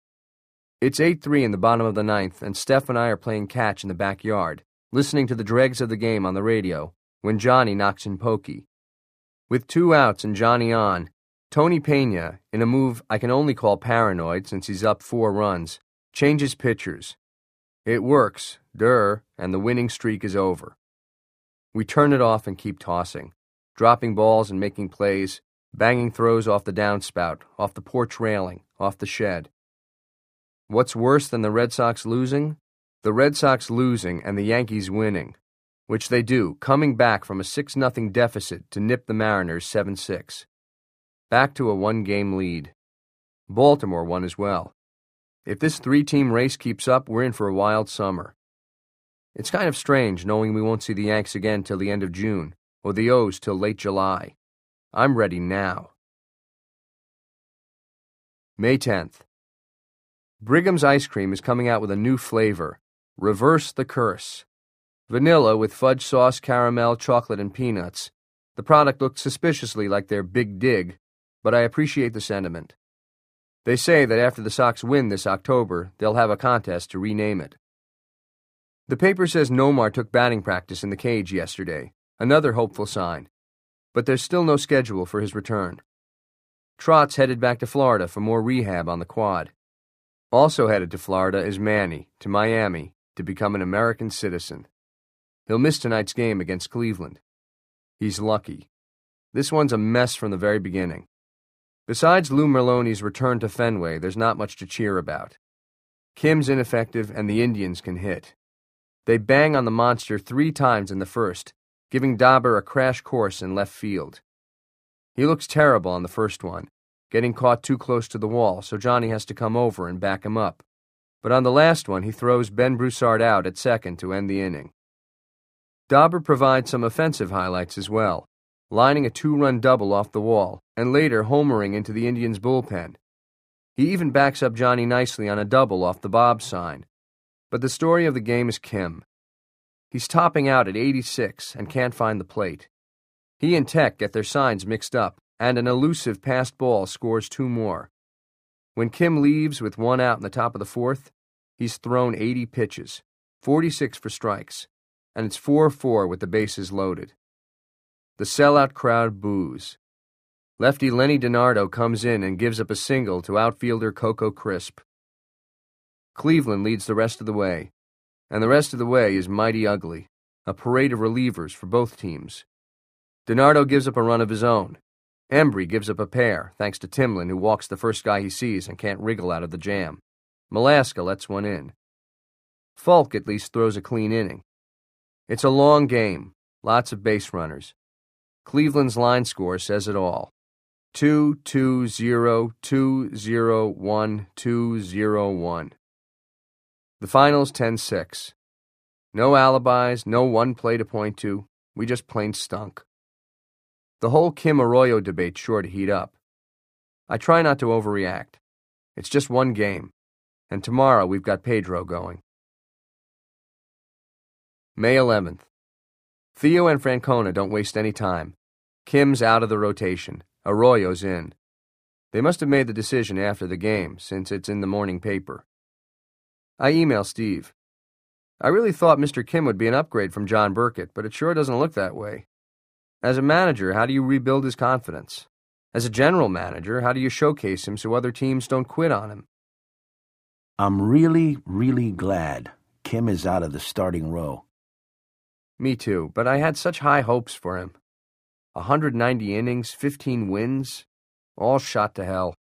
It's 8-3 in the bottom of the 9th, and Steph and I are playing catch in the backyard, listening to the dregs of the game on the radio, when Johnny knocks in Pokey. With 2 outs and Johnny on, Tony Pena, in a move I can only call paranoid since he's up 4 runs, changes pitchers. It works, and the winning streak is over. We turn it off and keep tossing, dropping balls and making plays, banging throws off the downspout, off the porch railing, off the shed. What's worse than the Red Sox losing? The Red Sox losing and the Yankees winning, which they do, coming back from a 6-0 deficit to nip the Mariners 7-6. Back to a 1-game lead. Baltimore won as well. If this 3-team race keeps up, we're in for a wild summer. It's kind of strange knowing we won't see the Yanks again till the end of June, or the O's till late July. I'm ready now. May 10th. Brigham's ice cream is coming out with a new flavor. Reverse the curse. Vanilla with fudge sauce, caramel, chocolate, and peanuts. The product looks suspiciously like their big dig, but I appreciate the sentiment. They say that after the Sox win this October, they'll have a contest to rename it. The paper says Nomar took batting practice in the cage yesterday, another hopeful sign, but there's still no schedule for his return. Trott's headed back to Florida for more rehab on the quad. Also headed to Florida is Manny, to Miami, to become an American citizen. He'll miss tonight's game against Cleveland. He's lucky. This one's a mess from the very beginning. Besides Lou Merloni's return to Fenway, there's not much to cheer about. Kim's ineffective and the Indians can hit. They bang on the monster 3 times in the first, giving Dauber a crash course in left field. He looks terrible on the first one, getting caught too close to the wall, so Johnny has to come over and back him up. But on the last one, he throws Ben Broussard out at second to end the inning. Dauber provides some offensive highlights as well, lining a 2-run double off the wall, and later homering into the Indians' bullpen. He even backs up Johnny nicely on a double off the Bob sign. But the story of the game is Kim. He's topping out at 86 and can't find the plate. He and Tech get their signs mixed up, and an elusive passed ball scores 2 more. When Kim leaves with 1 out in the top of the 4th, he's thrown 80 pitches, 46 for strikes, and it's 4-4 with the bases loaded. The sellout crowd boos. Lefty Lenny DiNardo comes in and gives up a single to outfielder Coco Crisp. Cleveland leads the rest of the way, and the rest of the way is mighty ugly, a parade of relievers for both teams. DiNardo gives up a run of his own. Embry gives up a pair, thanks to Timlin, who walks the first guy he sees and can't wriggle out of the jam. Malaska lets one in. Falk at least throws a clean inning. It's a long game, lots of base runners. Cleveland's line score says it all. 2-2-0, 2-0-1, 2-0-1. The final's 10-6. No alibis, no one play to point to. We just plain stunk. The whole Kim Arroyo debate's sure to heat up. I try not to overreact. It's just one game, and tomorrow we've got Pedro going. May 11th. Theo and Francona don't waste any time. Kim's out of the rotation. Arroyo's in. They must have made the decision after the game, since it's in the morning paper. I email Steve. I really thought Mr. Kim would be an upgrade from John Burkett, but it sure doesn't look that way. As a manager, how do you rebuild his confidence? As a general manager, how do you showcase him so other teams don't quit on him? I'm really, really glad Kim is out of the starting row. Me too, but I had such high hopes for him. 190 innings, 15 wins, all shot to hell.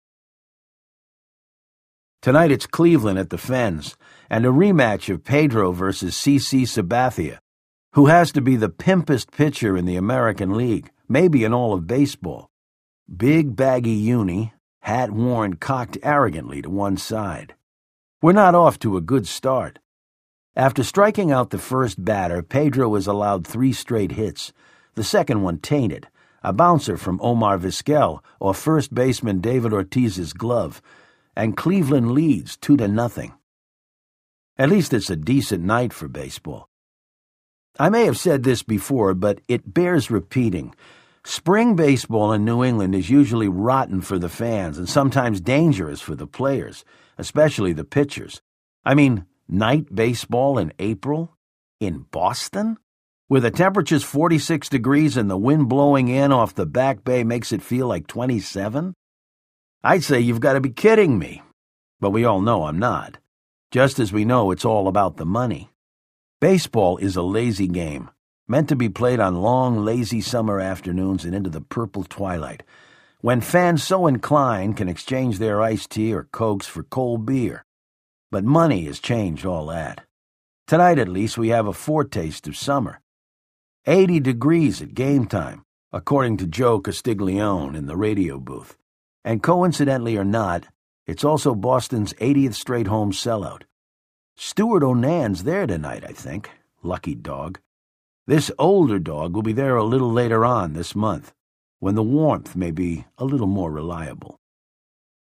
Tonight it's Cleveland at the Fens, and a rematch of Pedro versus CC Sabathia, who has to be the pimpest pitcher in the American League, maybe in all of baseball. Big baggy uni, hat worn cocked arrogantly to one side. We're not off to a good start. After striking out the first batter, Pedro was allowed 3 straight hits, the second one tainted, a bouncer from Omar Vizquel or first baseman David Ortiz's glove, and Cleveland leads 2-0. At least it's a decent night for baseball. I may have said this before, but it bears repeating. Spring baseball in New England is usually rotten for the fans and sometimes dangerous for the players, especially the pitchers. I mean, night baseball in April? In Boston? Where the temperature's 46 degrees and the wind blowing in off the back bay makes it feel like 27? I'd say you've got to be kidding me. But we all know I'm not. Just as we know it's all about the money. Baseball is a lazy game, meant to be played on long, lazy summer afternoons and into the purple twilight, when fans so inclined can exchange their iced tea or Cokes for cold beer. But money has changed all that. Tonight, at least, we have a foretaste of summer. 80 degrees at game time, according to Joe Castiglione in the radio booth. And coincidentally or not, it's also Boston's 80th straight home sellout. Stuart Onan's there tonight, I think. Lucky dog. This older dog will be there a little later on this month, when the warmth may be a little more reliable.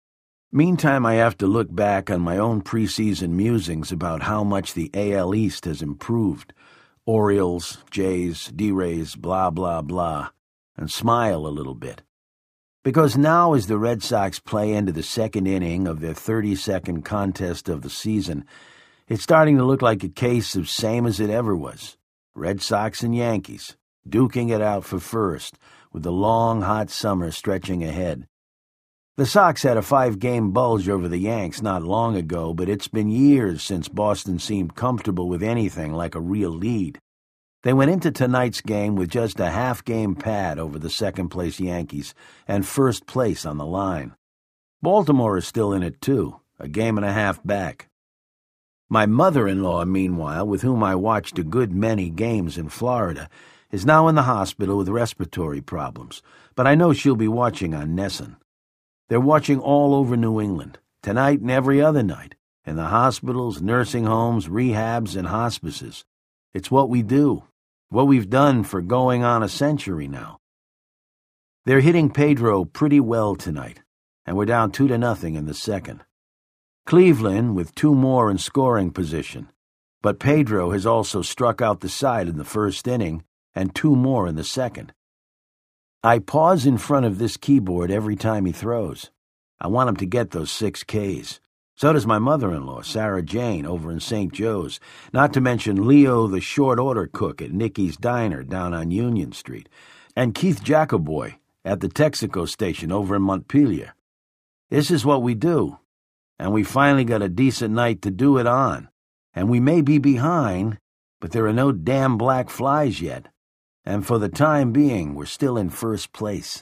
Meantime, I have to look back on my own preseason musings about how much the AL East has improved. Orioles, Jays, D-Rays, blah, blah, blah, and smile a little bit. Because now as the Red Sox play into the second inning of their 32nd contest of the season, it's starting to look like a case of same as it ever was. Red Sox and Yankees, duking it out for first, with the long, hot summer stretching ahead. The Sox had a 5-game bulge over the Yanks not long ago, but it's been years since Boston seemed comfortable with anything like a real lead. They went into tonight's game with just a half-game pad over the second-place Yankees and first place on the line. Baltimore is still in it, too, a game and a half back. My mother-in-law, meanwhile, with whom I watched a good many games in Florida, is now in the hospital with respiratory problems, but I know she'll be watching on NESN. They're watching all over New England, tonight and every other night, in the hospitals, nursing homes, rehabs, and hospices. It's what we do, what we've done for going on a century now. They're hitting Pedro pretty well tonight, and we're down 2-0 in the second. Cleveland with 2 more in scoring position, but Pedro has also struck out the side in the first inning and 2 more in the second. I pause in front of this keyboard every time he throws. I want him to get those 6 Ks. So does my mother-in-law, Sarah Jane, over in St. Joe's, not to mention Leo, the short-order cook at Nicky's Diner down on Union Street, and Keith Jacoboy at the Texaco station over in Montpelier. This is what we do, and we finally got a decent night to do it on, and we may be behind, but there are no damn black flies yet. And for the time being, we're still in first place.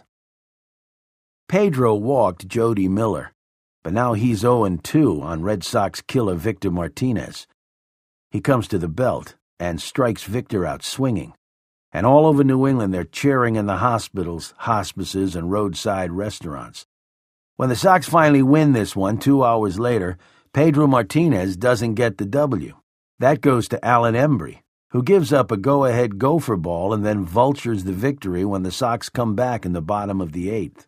Pedro walked Jody Miller, but now he's 0-2 on Red Sox killer Victor Martinez. He comes to the belt and strikes Victor out swinging. And all over New England, they're cheering in the hospitals, hospices, and roadside restaurants. When the Sox finally win this one 2 hours later, Pedro Martinez doesn't get the W. That goes to Alan Embry, who gives up a go-ahead gopher ball and then vultures the victory when the Sox come back in the bottom of the 8th.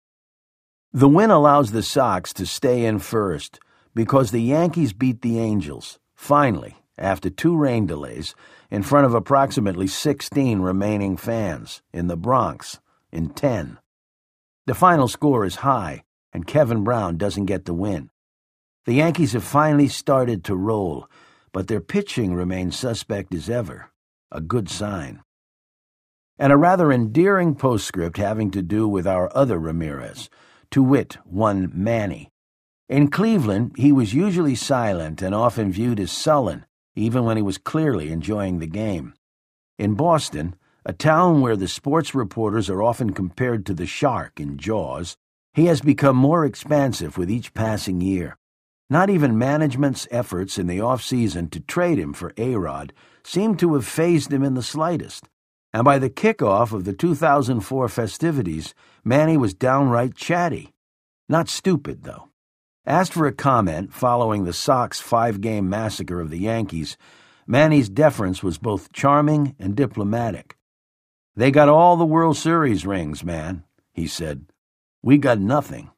The win allows the Sox to stay in first because the Yankees beat the Angels, finally, after 2 rain delays, in front of approximately 16 remaining fans in the Bronx in 10. The final score is high, and Kevin Brown doesn't get the win. The Yankees have finally started to roll, but their pitching remains suspect as ever, a good sign. And a rather endearing postscript having to do with our other Ramirez, to wit, one Manny. In Cleveland, he was usually silent and often viewed as sullen, even when he was clearly enjoying the game. In Boston, a town where the sports reporters are often compared to the shark in Jaws, he has become more expansive with each passing year. Not even management's efforts in the off-season to trade him for A-Rod seem to have fazed him in the slightest. And by the kickoff of the 2004 festivities, Manny was downright chatty. Not stupid, though. Asked for a comment following the Sox 5-game massacre of the Yankees, Manny's deference was both charming and diplomatic. "They got all the World Series rings, man," he said. "We got nothing."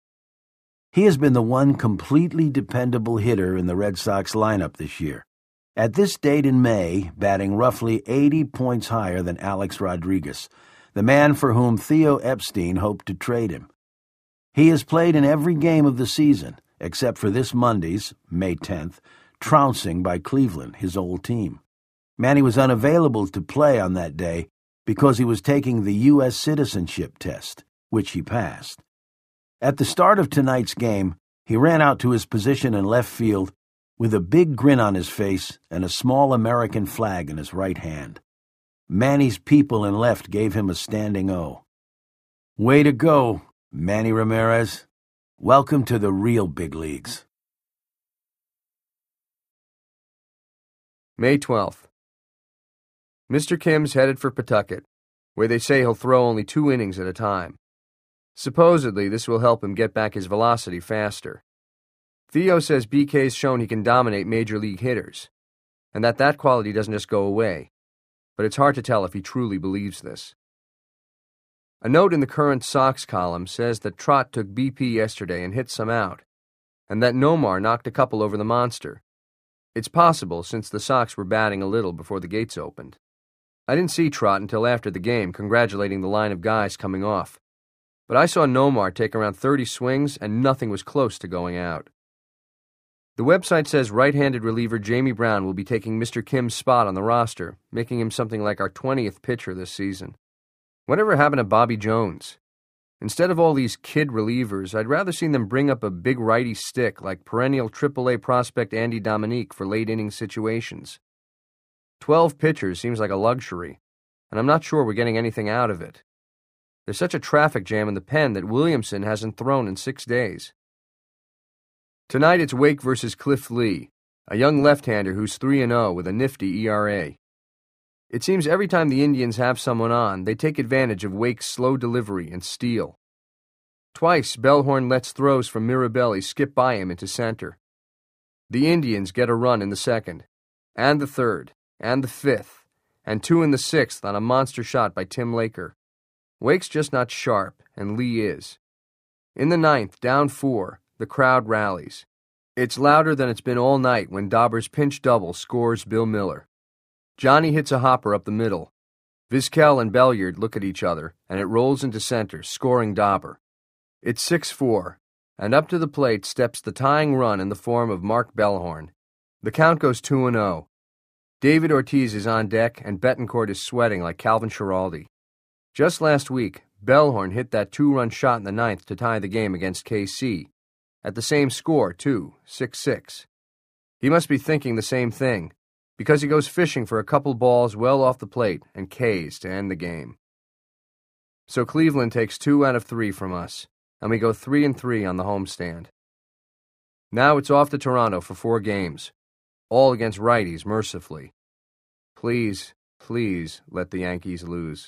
He has been the one completely dependable hitter in the Red Sox lineup this year. At this date in May, batting roughly 80 points higher than Alex Rodriguez, the man for whom Theo Epstein hoped to trade him. He has played in every game of the season, except for this Monday's, May 10th, trouncing by Cleveland, his old team. Manny was unavailable to play on that day because he was taking the U.S. citizenship test, which he passed. At the start of tonight's game, he ran out to his position in left field with a big grin on his face and a small American flag in his right hand. Manny's people in left gave him a standing O. Way to go, Manny Ramirez. Welcome to the real big leagues. May 12th. Mr. Kim's headed for Pawtucket, where they say he'll throw only 2 innings at a time. Supposedly, this will help him get back his velocity faster. Theo says BK's shown he can dominate major league hitters, and that quality doesn't just go away, but it's hard to tell if he truly believes this. A note in the current Sox column says that Trott took BP yesterday and hit some out, and that Nomar knocked a couple over the monster. It's possible, since the Sox were batting a little before the gates opened. I didn't see Trott until after the game, congratulating the line of guys coming off. But I saw Nomar take around 30 swings, and nothing was close to going out. The website says right-handed reliever Jamie Brown will be taking Mr. Kim's spot on the roster, making him something like our 20th pitcher this season. Whatever happened to Bobby Jones? Instead of all these kid relievers, I'd rather see them bring up a big righty stick like perennial AAA prospect Andy Dominique for late-inning situations. 12 pitchers seems like a luxury, and I'm not sure we're getting anything out of it. There's such a traffic jam in the pen that Williamson hasn't thrown in 6 days. Tonight it's Wake versus Cliff Lee, a young left-hander who's 3-0 with a nifty ERA. It seems every time the Indians have someone on, they take advantage of Wake's slow delivery and steal. Twice, Bellhorn lets throws from Mirabelli skip by him into center. The Indians get a run in the second, and the third, and the fifth, and 2 in the sixth on a monster shot by Tim Laker. Wake's just not sharp, and Lee is. In the ninth, down 4, the crowd rallies. It's louder than it's been all night when Dauber's pinch double scores Bill Miller. Johnny hits a hopper up the middle. Vizquel and Belliard look at each other, and it rolls into center, scoring Dauber. It's 6-4, and up to the plate steps the tying run in the form of Mark Bellhorn. The count goes 2-0. David Ortiz is on deck, and Betancourt is sweating like Calvin Schiraldi. Just last week, Bellhorn hit that 2-run shot in the ninth to tie the game against KC. At the same score, too, 6-6. He must be thinking the same thing, because he goes fishing for a couple balls well off the plate and Ks to end the game. So Cleveland takes 2 out of 3 from us, and we go 3-3 on the homestand. Now it's off to Toronto for 4 games, all against righties, mercifully. Please, please let the Yankees lose.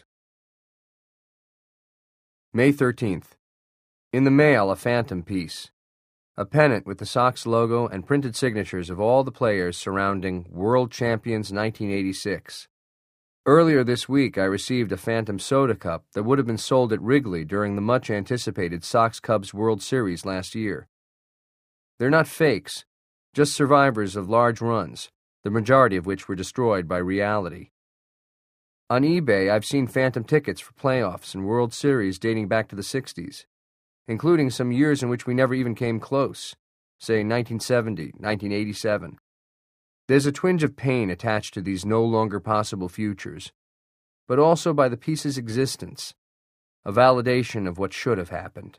May 13th. In the mail, a phantom piece. A pennant with the Sox logo and printed signatures of all the players surrounding World Champions 1986. Earlier this week, I received a phantom soda cup that would have been sold at Wrigley during the much-anticipated Sox-Cubs World Series last year. They're not fakes, just survivors of large runs, the majority of which were destroyed by reality. On eBay, I've seen phantom tickets for playoffs and World Series dating back to the 60s. Including some years in which we never even came close, say 1970, 1987. There's a twinge of pain attached to these no longer possible futures, but also by the piece's existence, a validation of what should have happened.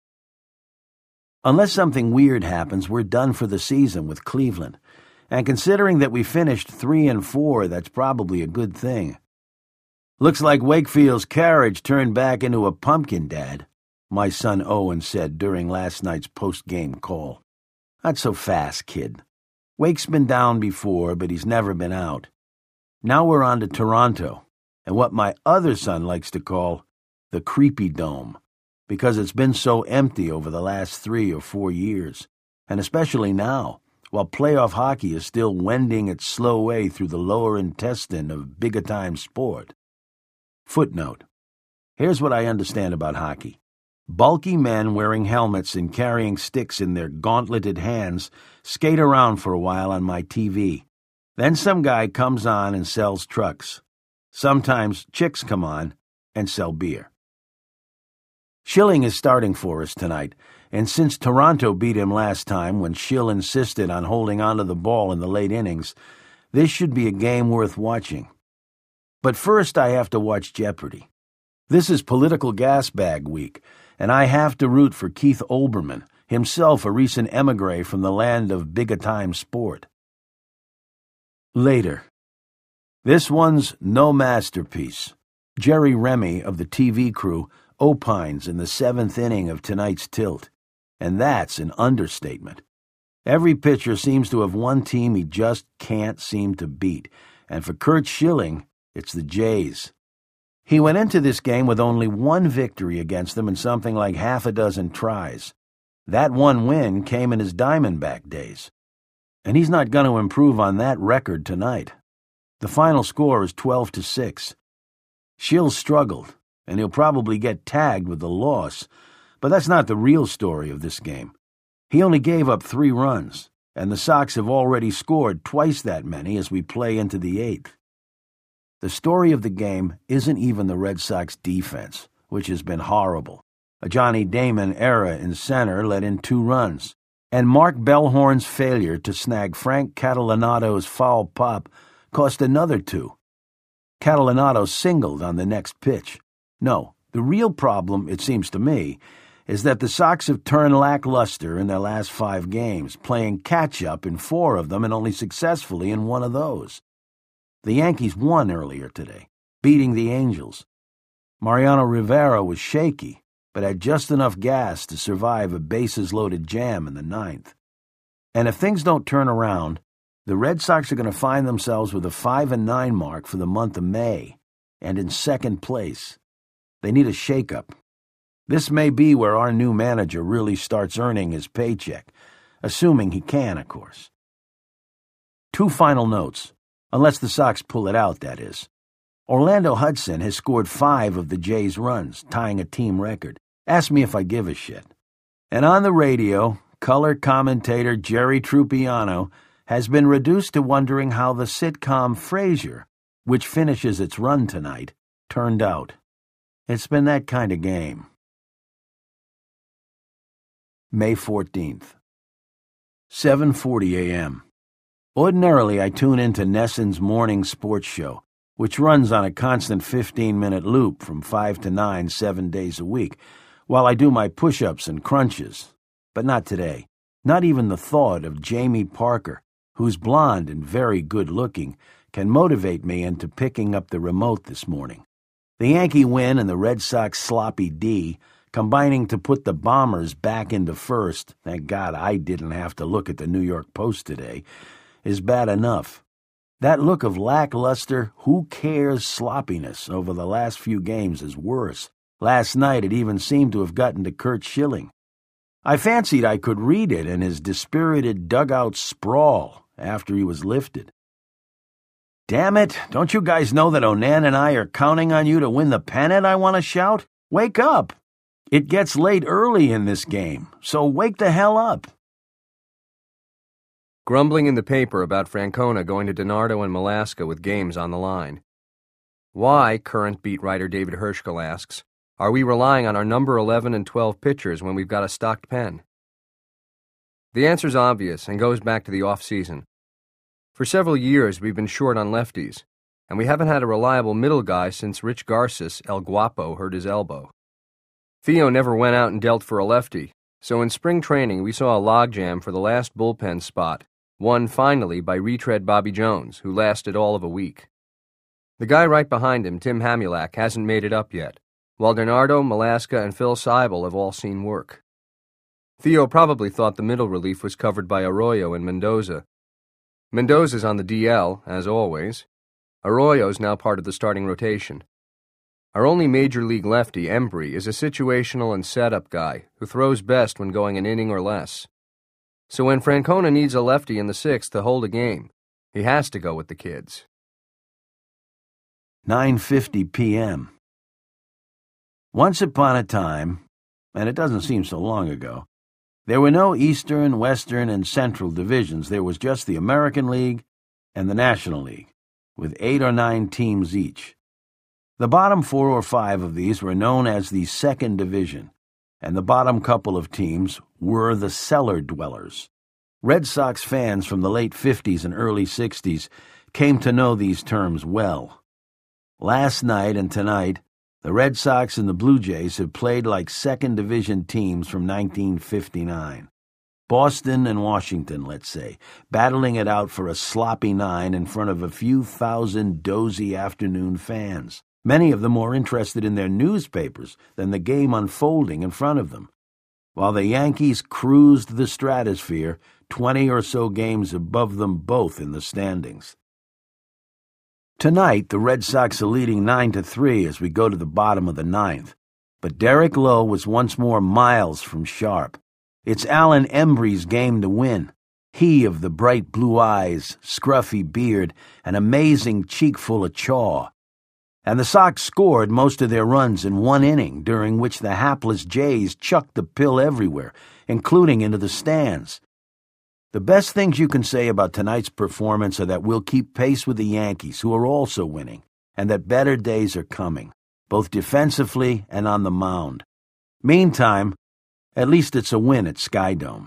Unless something weird happens, we're done for the season with Cleveland. And considering that we finished 3-4, that's probably a good thing. Looks like Wakefield's carriage turned back into a pumpkin, Dad, my son Owen said during last night's post-game call. Not so fast, kid. Wake's been down before, but he's never been out. Now we're on to Toronto, and what my other son likes to call the Creepy Dome, because it's been so empty over the last 3 or 4 years, and especially now, while playoff hockey is still wending its slow way through the lower intestine of big-a-time sport. Footnote. Here's what I understand about hockey. Bulky men wearing helmets and carrying sticks in their gauntleted hands skate around for a while on my TV. Then some guy comes on and sells trucks. Sometimes chicks come on and sell beer. Schilling is starting for us tonight, and since Toronto beat him last time when Schill insisted on holding onto the ball in the late innings, this should be a game worth watching. But first I have to watch Jeopardy! This is political gas bag week, and I have to root for Keith Olbermann, himself a recent emigre from the land of big-a-time sport. Later. This one's no masterpiece. Jerry Remy of the TV crew opines in the 7th inning of tonight's tilt, and that's an understatement. Every pitcher seems to have one team he just can't seem to beat, and for Curt Schilling, it's the Jays. He went into this game with only one victory against them in something like half a dozen tries. That one win came in his Diamondback days. And he's not going to improve on that record tonight. The final score is 12-6. Schill struggled, and he'll probably get tagged with the loss. But that's not the real story of this game. He only gave up 3 runs, and the Sox have already scored twice that many as we play into the 8th. The story of the game isn't even the Red Sox defense, which has been horrible. A Johnny Damon error in center let in 2 runs, and Mark Bellhorn's failure to snag Frank Catalanato's foul pop cost another 2. Catalanato singled on the next pitch. No, the real problem, it seems to me, is that the Sox have turned lackluster in their last 5 games, playing catch-up in 4 of them and only successfully in 1 of those. The Yankees won earlier today, beating the Angels. Mariano Rivera was shaky, but had just enough gas to survive a bases-loaded jam in the 9th. And if things don't turn around, the Red Sox are going to find themselves with a 5-9 mark for the month of May, and in 2nd place. They need a shakeup. This may be where our new manager really starts earning his paycheck, assuming he can, of course. 2 final notes, unless the Sox pull it out, that is. Orlando Hudson has scored 5 of the Jays' runs, tying a team record. Ask me if I give a shit. And on the radio, color commentator Jerry Trupiano has been reduced to wondering how the sitcom Frasier, which finishes its run tonight, turned out. It's been that kind of game. May 14th, 7:40 a.m. Ordinarily, I tune into Nesson's morning sports show, which runs on a constant 15-minute loop from 5 to 9, 7 days a week, while I do my push-ups and crunches. But not today. Not even the thought of Jamie Parker, who's blonde and very good-looking, can motivate me into picking up the remote this morning. The Yankee win and the Red Sox sloppy D, combining to put the Bombers back into first, thank God I didn't have to look at the New York Post today, is bad enough. That look of lackluster, who-cares sloppiness over the last few games is worse. Last night it even seemed to have gotten to Curt Schilling. I fancied I could read it in his dispirited dugout sprawl after he was lifted. Damn it, don't you guys know that Onan and I are counting on you to win the pennant, I want to shout? Wake up! It gets late early in this game, so wake the hell up. Grumbling in the paper about Francona going to DiNardo and Malaska with games on the line. Why, current beat writer David Hirschkel asks, are we relying on our number 11 and 12 pitchers when we've got a stocked pen? The answer's obvious and goes back to the off-season. For several years, we've been short on lefties, and we haven't had a reliable middle guy since Rich Garces, El Guapo, hurt his elbow. Theo never went out and dealt for a lefty, so in spring training we saw a logjam for the last bullpen spot, won finally by retread Bobby Jones, who lasted all of a week. The guy right behind him, Tim Hamulak, hasn't made it up yet, while DiNardo, Malaska, and Phil Seibel have all seen work. Theo probably thought the middle relief was covered by Arroyo and Mendoza. Mendoza's on the DL, as always. Arroyo's now part of the starting rotation. Our only major league lefty, Embry, is a situational and setup guy who throws best when going an inning or less. So when Francona needs a lefty in the 6th to hold a game, he has to go with the kids. 9:50 p.m. Once upon a time, and it doesn't seem so long ago, there were no Eastern, Western, and Central divisions. There was just the American League and the National League, with 8 or 9 teams each. The bottom 4 or 5 of these were known as the Second Division, and the bottom couple of teams were the cellar dwellers. Red Sox fans from the late 50s and early 60s came to know these terms well. Last night and tonight, the Red Sox and the Blue Jays have played like Second Division teams from 1959. Boston and Washington, let's say, battling it out for a sloppy 9 in front of a few thousand dozy afternoon fans, many of them more interested in their newspapers than the game unfolding in front of them, while the Yankees cruised the stratosphere 20 or so games above them both in the standings. Tonight, the Red Sox are leading 9-3 as we go to the bottom of the 9th, but Derek Lowe was once more miles from sharp. It's Alan Embry's game to win. He of the bright blue eyes, scruffy beard, and amazing cheek full of chaw. And the Sox scored most of their runs in one inning, during which the hapless Jays chucked the pill everywhere, including into the stands. The best things you can say about tonight's performance are that we'll keep pace with the Yankees, who are also winning, and that better days are coming, both defensively and on the mound. Meantime, at least it's a win at Skydome.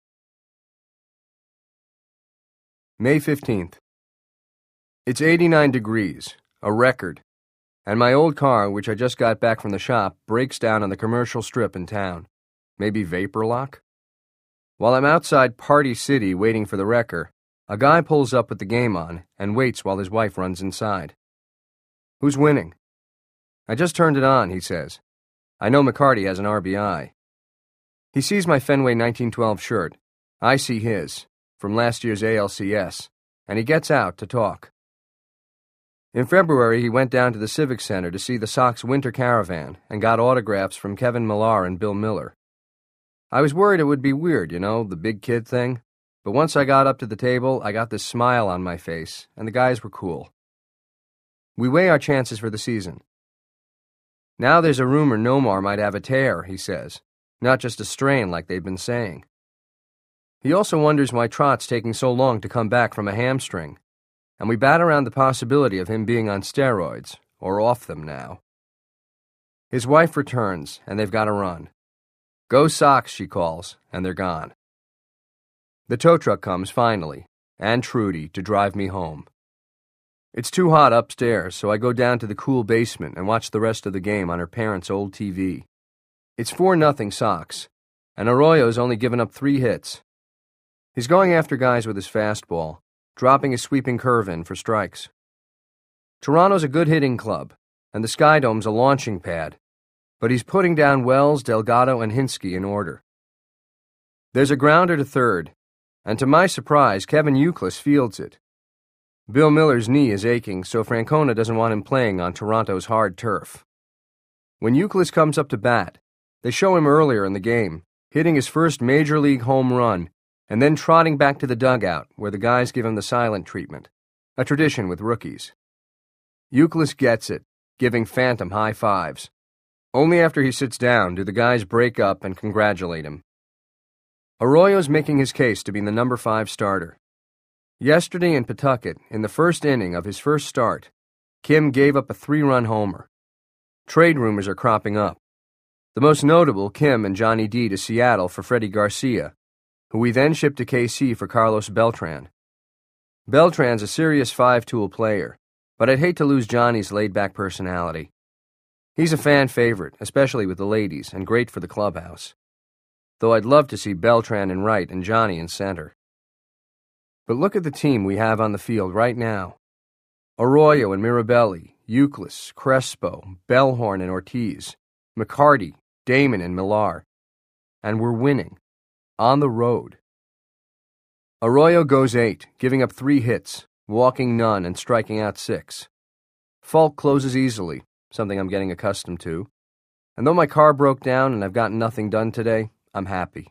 May 15th. It's 89 degrees, a record, and my old car, which I just got back from the shop, breaks down on the commercial strip in town. Maybe vapor lock? While I'm outside Party City waiting for the wrecker, a guy pulls up with the game on and waits while his wife runs inside. "Who's winning?" "I just turned it on," he says. "I know McCarty has an RBI." He sees my Fenway 1912 shirt. I see his, from last year's ALCS, and he gets out to talk. In February, he went down to the Civic Center to see the Sox Winter Caravan and got autographs from Kevin Millar and Bill Miller. I was worried it would be weird, the big kid thing, but once I got up to the table, I got this smile on my face, and the guys were cool. We weigh our chances for the season. Now there's a rumor Nomar might have a tear, he says, not just a strain like they've been saying. He also wonders why Trott's taking so long to come back from a hamstring, and we bat around the possibility of him being on steroids, or off them now. His wife returns, and they've got to run. "Go Sox," she calls, and they're gone. The tow truck comes finally, and Trudy, to drive me home. It's too hot upstairs, so I go down to the cool basement and watch the rest of the game on her parents' old TV. It's 4-0 Sox, and Arroyo's only given up 3 hits. He's going after guys with his fastball, dropping his sweeping curve in for strikes. Toronto's a good hitting club, and the Skydome's a launching pad, but he's putting down Wells, Delgado, and Hinsky in order. There's a grounder to third, and to my surprise, Kevin Youkilis fields it. Bill Miller's knee is aching, so Francona doesn't want him playing on Toronto's hard turf. When Youkilis comes up to bat, they show him earlier in the game, hitting his first major league home run, and then trotting back to the dugout, where the guys give him the silent treatment, a tradition with rookies. Youkilis gets it, giving Phantom high fives. Only after he sits down do the guys break up and congratulate him. Arroyo's making his case to be the number 5 starter. Yesterday in Pawtucket, in the first inning of his first start, Kim gave up a 3-run homer. Trade rumors are cropping up. The most notable, Kim and Johnny D to Seattle for Freddie Garcia, who we then shipped to KC for Carlos Beltran. Beltran's a serious 5-tool player, but I'd hate to lose Johnny's laid-back personality. He's a fan favorite, especially with the ladies, and great for the clubhouse. Though I'd love to see Beltran in right and Johnny in center. But look at the team we have on the field right now. Arroyo and Mirabelli, Youkilis, Crespo, Bellhorn and Ortiz, McCarty, Damon and Millar. And we're winning. On the road. Arroyo goes 8, giving up 3 hits, walking none and striking out 6. Falk closes easily, something I'm getting accustomed to. And though my car broke down and I've gotten nothing done today, I'm happy.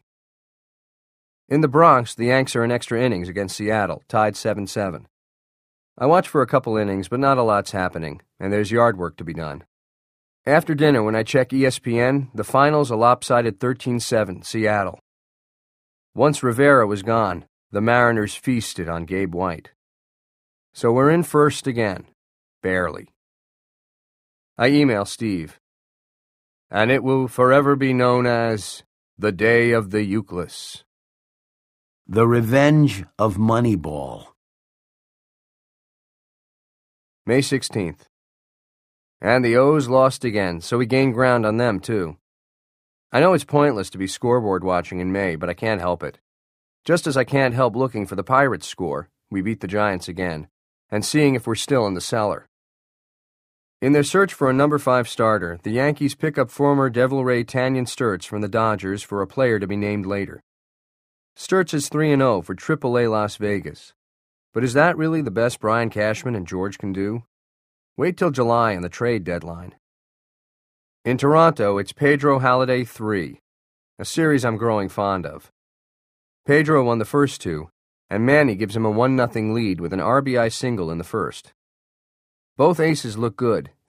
In the Bronx, the Yanks are in extra innings against Seattle, tied 7-7. I watch for a couple innings, but not a lot's happening, and there's yard work to be done. After dinner, when I check ESPN, the final's a lopsided 13-7, Seattle. Once Rivera was gone, the Mariners feasted on Gabe White. So we're in first again, barely. I email Steve. And it will forever be known as the Day of the Youkilis. The Revenge of Moneyball. May 16th. And the O's lost again, so we gained ground on them, too. I know it's pointless to be scoreboard watching in May, but I can't help it. Just as I can't help looking for the Pirates' score, we beat the Giants again, and seeing if we're still in the cellar. In their search for a number 5 starter, the Yankees pick up former Devil Ray Tanyan Sturtz from the Dodgers for a player to be named later. Sturtz is 3-0 for AAA Las Vegas. But is that really the best Brian Cashman and George can do? Wait till July and the trade deadline. In Toronto, it's Pedro Halladay 3, a series I'm growing fond of. Pedro won the first 2, and Manny gives him a 1-0 lead with an RBI single in the first. Both aces look good,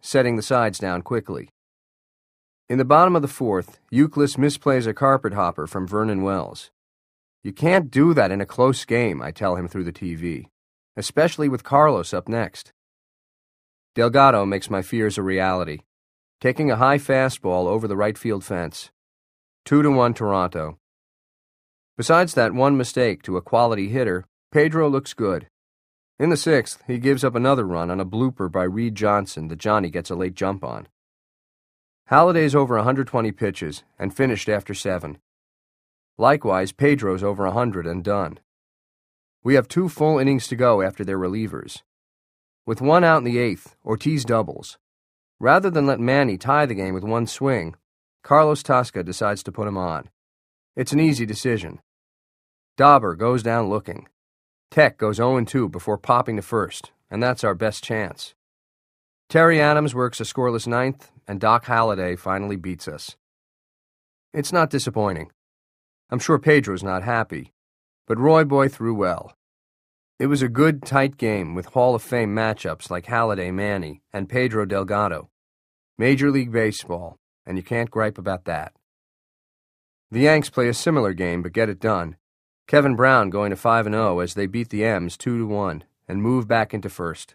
setting the sides down quickly. In the bottom of the fourth, Youkilis misplays a carpet hopper from Vernon Wells. You can't do that in a close game, I tell him through the TV, especially with Carlos up next. Delgado makes my fears a reality, taking a high fastball over the right field fence. 2-1 Toronto. Besides that one mistake to a quality hitter, Pedro looks good. In the sixth, he gives up another run on a blooper by Reed Johnson that Johnny gets a late jump on. Halliday's over 120 pitches and finished after 7. Likewise, Pedro's over 100 and done. We have 2 full innings to go after their relievers. With 1 out in the 8th, Ortiz doubles. Rather than let Manny tie the game with 1 swing, Carlos Tasca decides to put him on. It's an easy decision. Dauber goes down looking. Tech goes 0-2 before popping to first, and that's our best chance. Terry Adams works a scoreless 9th, and Doc Halladay finally beats us. It's not disappointing. I'm sure Pedro's not happy, but Roy Boy threw well. It was a good, tight game with Hall of Fame matchups like Halladay-Manny and Pedro Delgado. Major League Baseball, and you can't gripe about that. The Yanks play a similar game but get it done. Kevin Brown going to 5-0 as they beat the M's 2-1 and move back into first.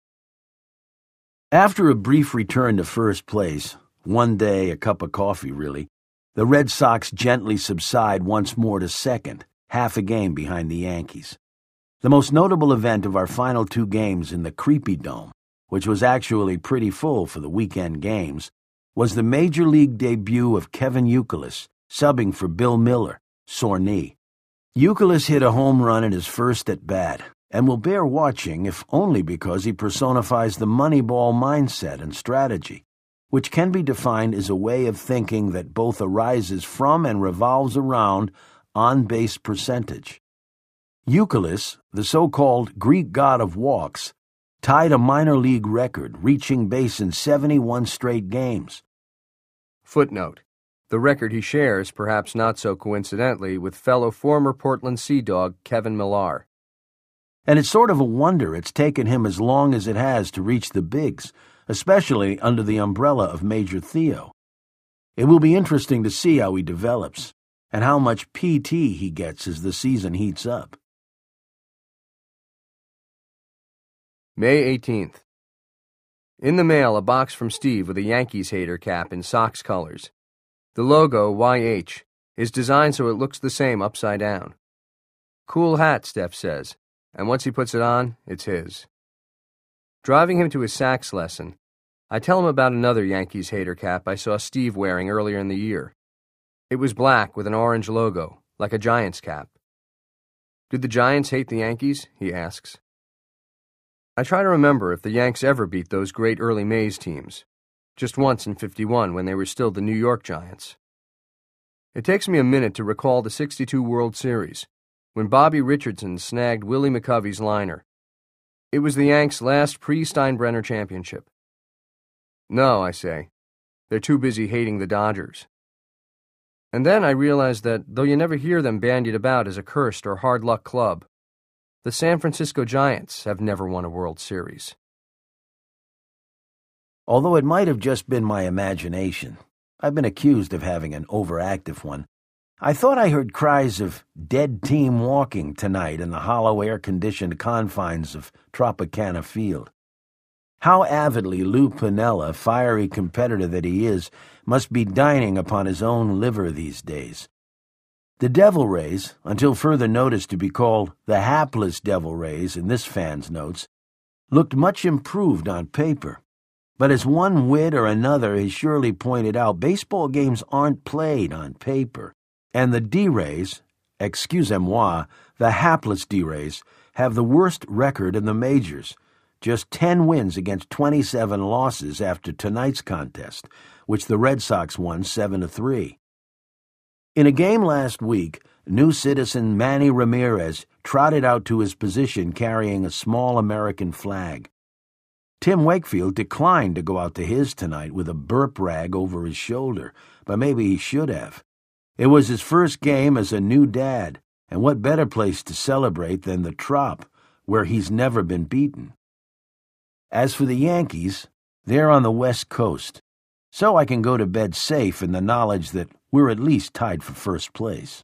After a brief return to first place, one day, a cup of coffee really, the Red Sox gently subside once more to second, half a game behind the Yankees. The most notable event of our final 2 games in the Creepy Dome, which was actually pretty full for the weekend games, was the Major League debut of Kevin Youkilis, subbing for Bill Miller, sore knee. Youkilis hit a home run in his first at-bat, and will bear watching if only because he personifies the Moneyball mindset and strategy, which can be defined as a way of thinking that both arises from and revolves around on-base percentage. Youkilis, the so-called Greek god of walks, tied a minor league record, reaching base in 71 straight games. Footnote: the record he shares, perhaps not so coincidentally, with fellow former Portland Sea Dog Kevin Millar. And it's sort of a wonder it's taken him as long as it has to reach the bigs, especially under the umbrella of Major Theo. It will be interesting to see how he develops, and how much PT he gets as the season heats up. May 18th. In the mail, a box from Steve with a Yankees hater cap in Sox colors. The logo, YH, is designed so it looks the same upside down. Cool hat, Steph says, and once he puts it on, it's his. Driving him to his sax lesson, I tell him about another Yankees hater cap I saw Steve wearing earlier in the year. It was black with an orange logo, like a Giants cap. Did the Giants hate the Yankees? He asks. I try to remember if the Yanks ever beat those great early Mays teams. Just once in '51 when they were still the New York Giants. It takes me a minute to recall the '62 World Series, when Bobby Richardson snagged Willie McCovey's liner. It was the Yanks' last pre-Steinbrenner championship. No, I say. They're too busy hating the Dodgers. And then I realized that, though you never hear them bandied about as a cursed or hard-luck club, the San Francisco Giants have never won a World Series. Although it might have just been my imagination, I've been accused of having an overactive one, I thought I heard cries of dead team walking tonight in the hollow air-conditioned confines of Tropicana Field. How avidly Lou Piniella, fiery competitor that he is, must be dining upon his own liver these days. The Devil Rays, until further notice to be called the hapless Devil Rays in this fan's notes, looked much improved on paper. But as one wit or another has surely pointed out, baseball games aren't played on paper. And the D-Rays, excusez-moi, the hapless D-Rays, have the worst record in the majors. Just 10 wins against 27 losses after tonight's contest, which the Red Sox won 7-3. In a game last week, new citizen Manny Ramirez trotted out to his position carrying a small American flag. Tim Wakefield declined to go out to his tonight with a burp rag over his shoulder, but maybe he should have. It was his first game as a new dad, and what better place to celebrate than the Trop, where he's never been beaten. As for the Yankees, They're on the West Coast, so I can go to bed safe in the knowledge that we're at least tied for first place.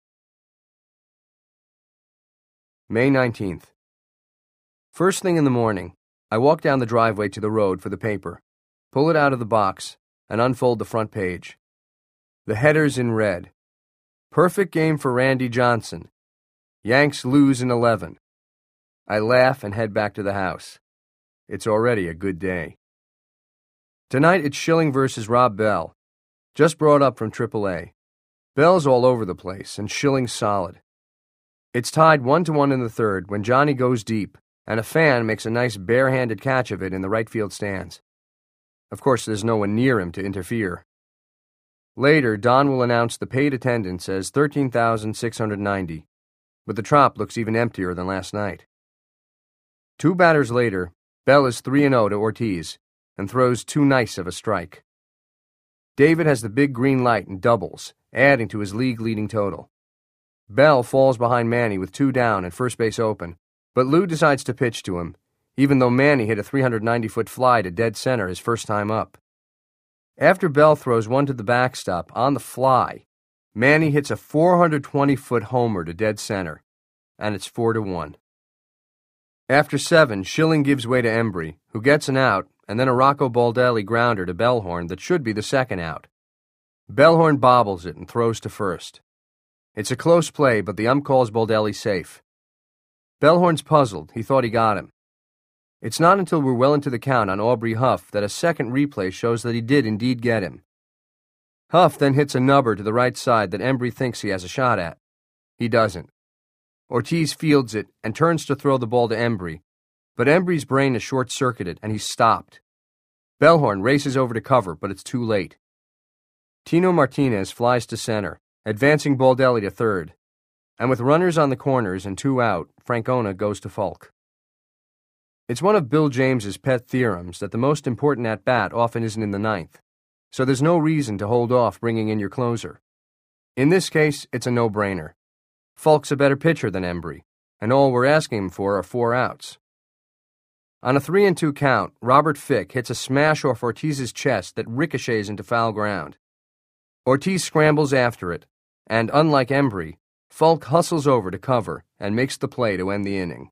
May 19th. First thing in the morning, I walk down the driveway to the road for the paper, pull it out of the box, and unfold the front page. The header's in red. Perfect game for Randy Johnson. Yanks lose in 11. I laugh and head back to the house. It's already a good day. Tonight it's Schilling versus Rob Bell, just brought up from AAA. Bell's all over the place, and Schilling's solid. It's tied 1-1 in the third when Johnny goes deep, and a fan makes a nice barehanded catch of it in the right field stands. Of course, there's no one near him to interfere. Later, Don will announce the paid attendance as 13,690, but the Trop looks even emptier than last night. 2 batters later, Bell is 3-0 to Ortiz and throws too nice of a strike. David has the big green light and doubles, adding to his league-leading total. Bell falls behind Manny with 2 down and first base open, but Lou decides to pitch to him, even though Manny hit a 390-foot fly to dead center his first time up. After Bell throws one to the backstop on the fly, Manny hits a 420-foot homer to dead center, and it's 4-1. After 7, Schilling gives way to Embry, who gets an out, and then a Rocco Baldelli grounder to Bellhorn that should be the second out. Bellhorn bobbles it and throws to first. It's a close play, but the ump calls Baldelli safe. Bellhorn's puzzled. He thought he got him. It's not until we're well into the count on Aubrey Huff that a second replay shows that he did indeed get him. Huff then hits a nubber to the right side that Embry thinks he has a shot at. He doesn't. Ortiz fields it and turns to throw the ball to Embry, but Embry's brain is short-circuited and he's stopped. Bellhorn races over to cover, but it's too late. Tino Martinez flies to center, advancing Baldelli to third, and with runners on the corners and 2 out, Francona goes to Falk. It's one of Bill James's pet theorems that the most important at-bat often isn't in the ninth, so there's no reason to hold off bringing in your closer. In this case, it's a no-brainer. Falk's a better pitcher than Embry, and all we're asking him for are 4 outs. On a 3-2 count, Robert Fick hits a smash off Ortiz's chest that ricochets into foul ground. Ortiz scrambles after it, and unlike Embry, Falk hustles over to cover and makes the play to end the inning.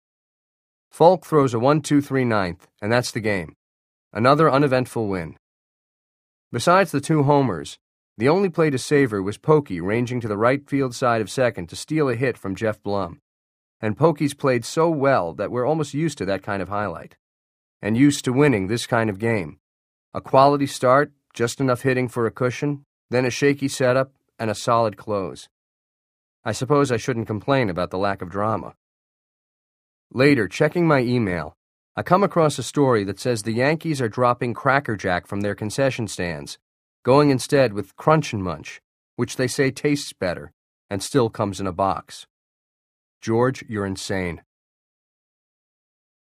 Falk throws a 1-2-3 ninth, and that's the game. Another uneventful win. Besides the 2 homers, the only play to savor was Pokey ranging to the right field side of second to steal a hit from Jeff Blum. And Pokey's played so well that we're almost used to that kind of highlight. And used to winning this kind of game. A quality start, just enough hitting for a cushion, then a shaky setup, and a solid close. I suppose I shouldn't complain about the lack of drama. Later, checking my email, I come across a story that says the Yankees are dropping Cracker Jack from their concession stands, going instead with Crunch and Munch, which they say tastes better and still comes in a box. George, you're insane.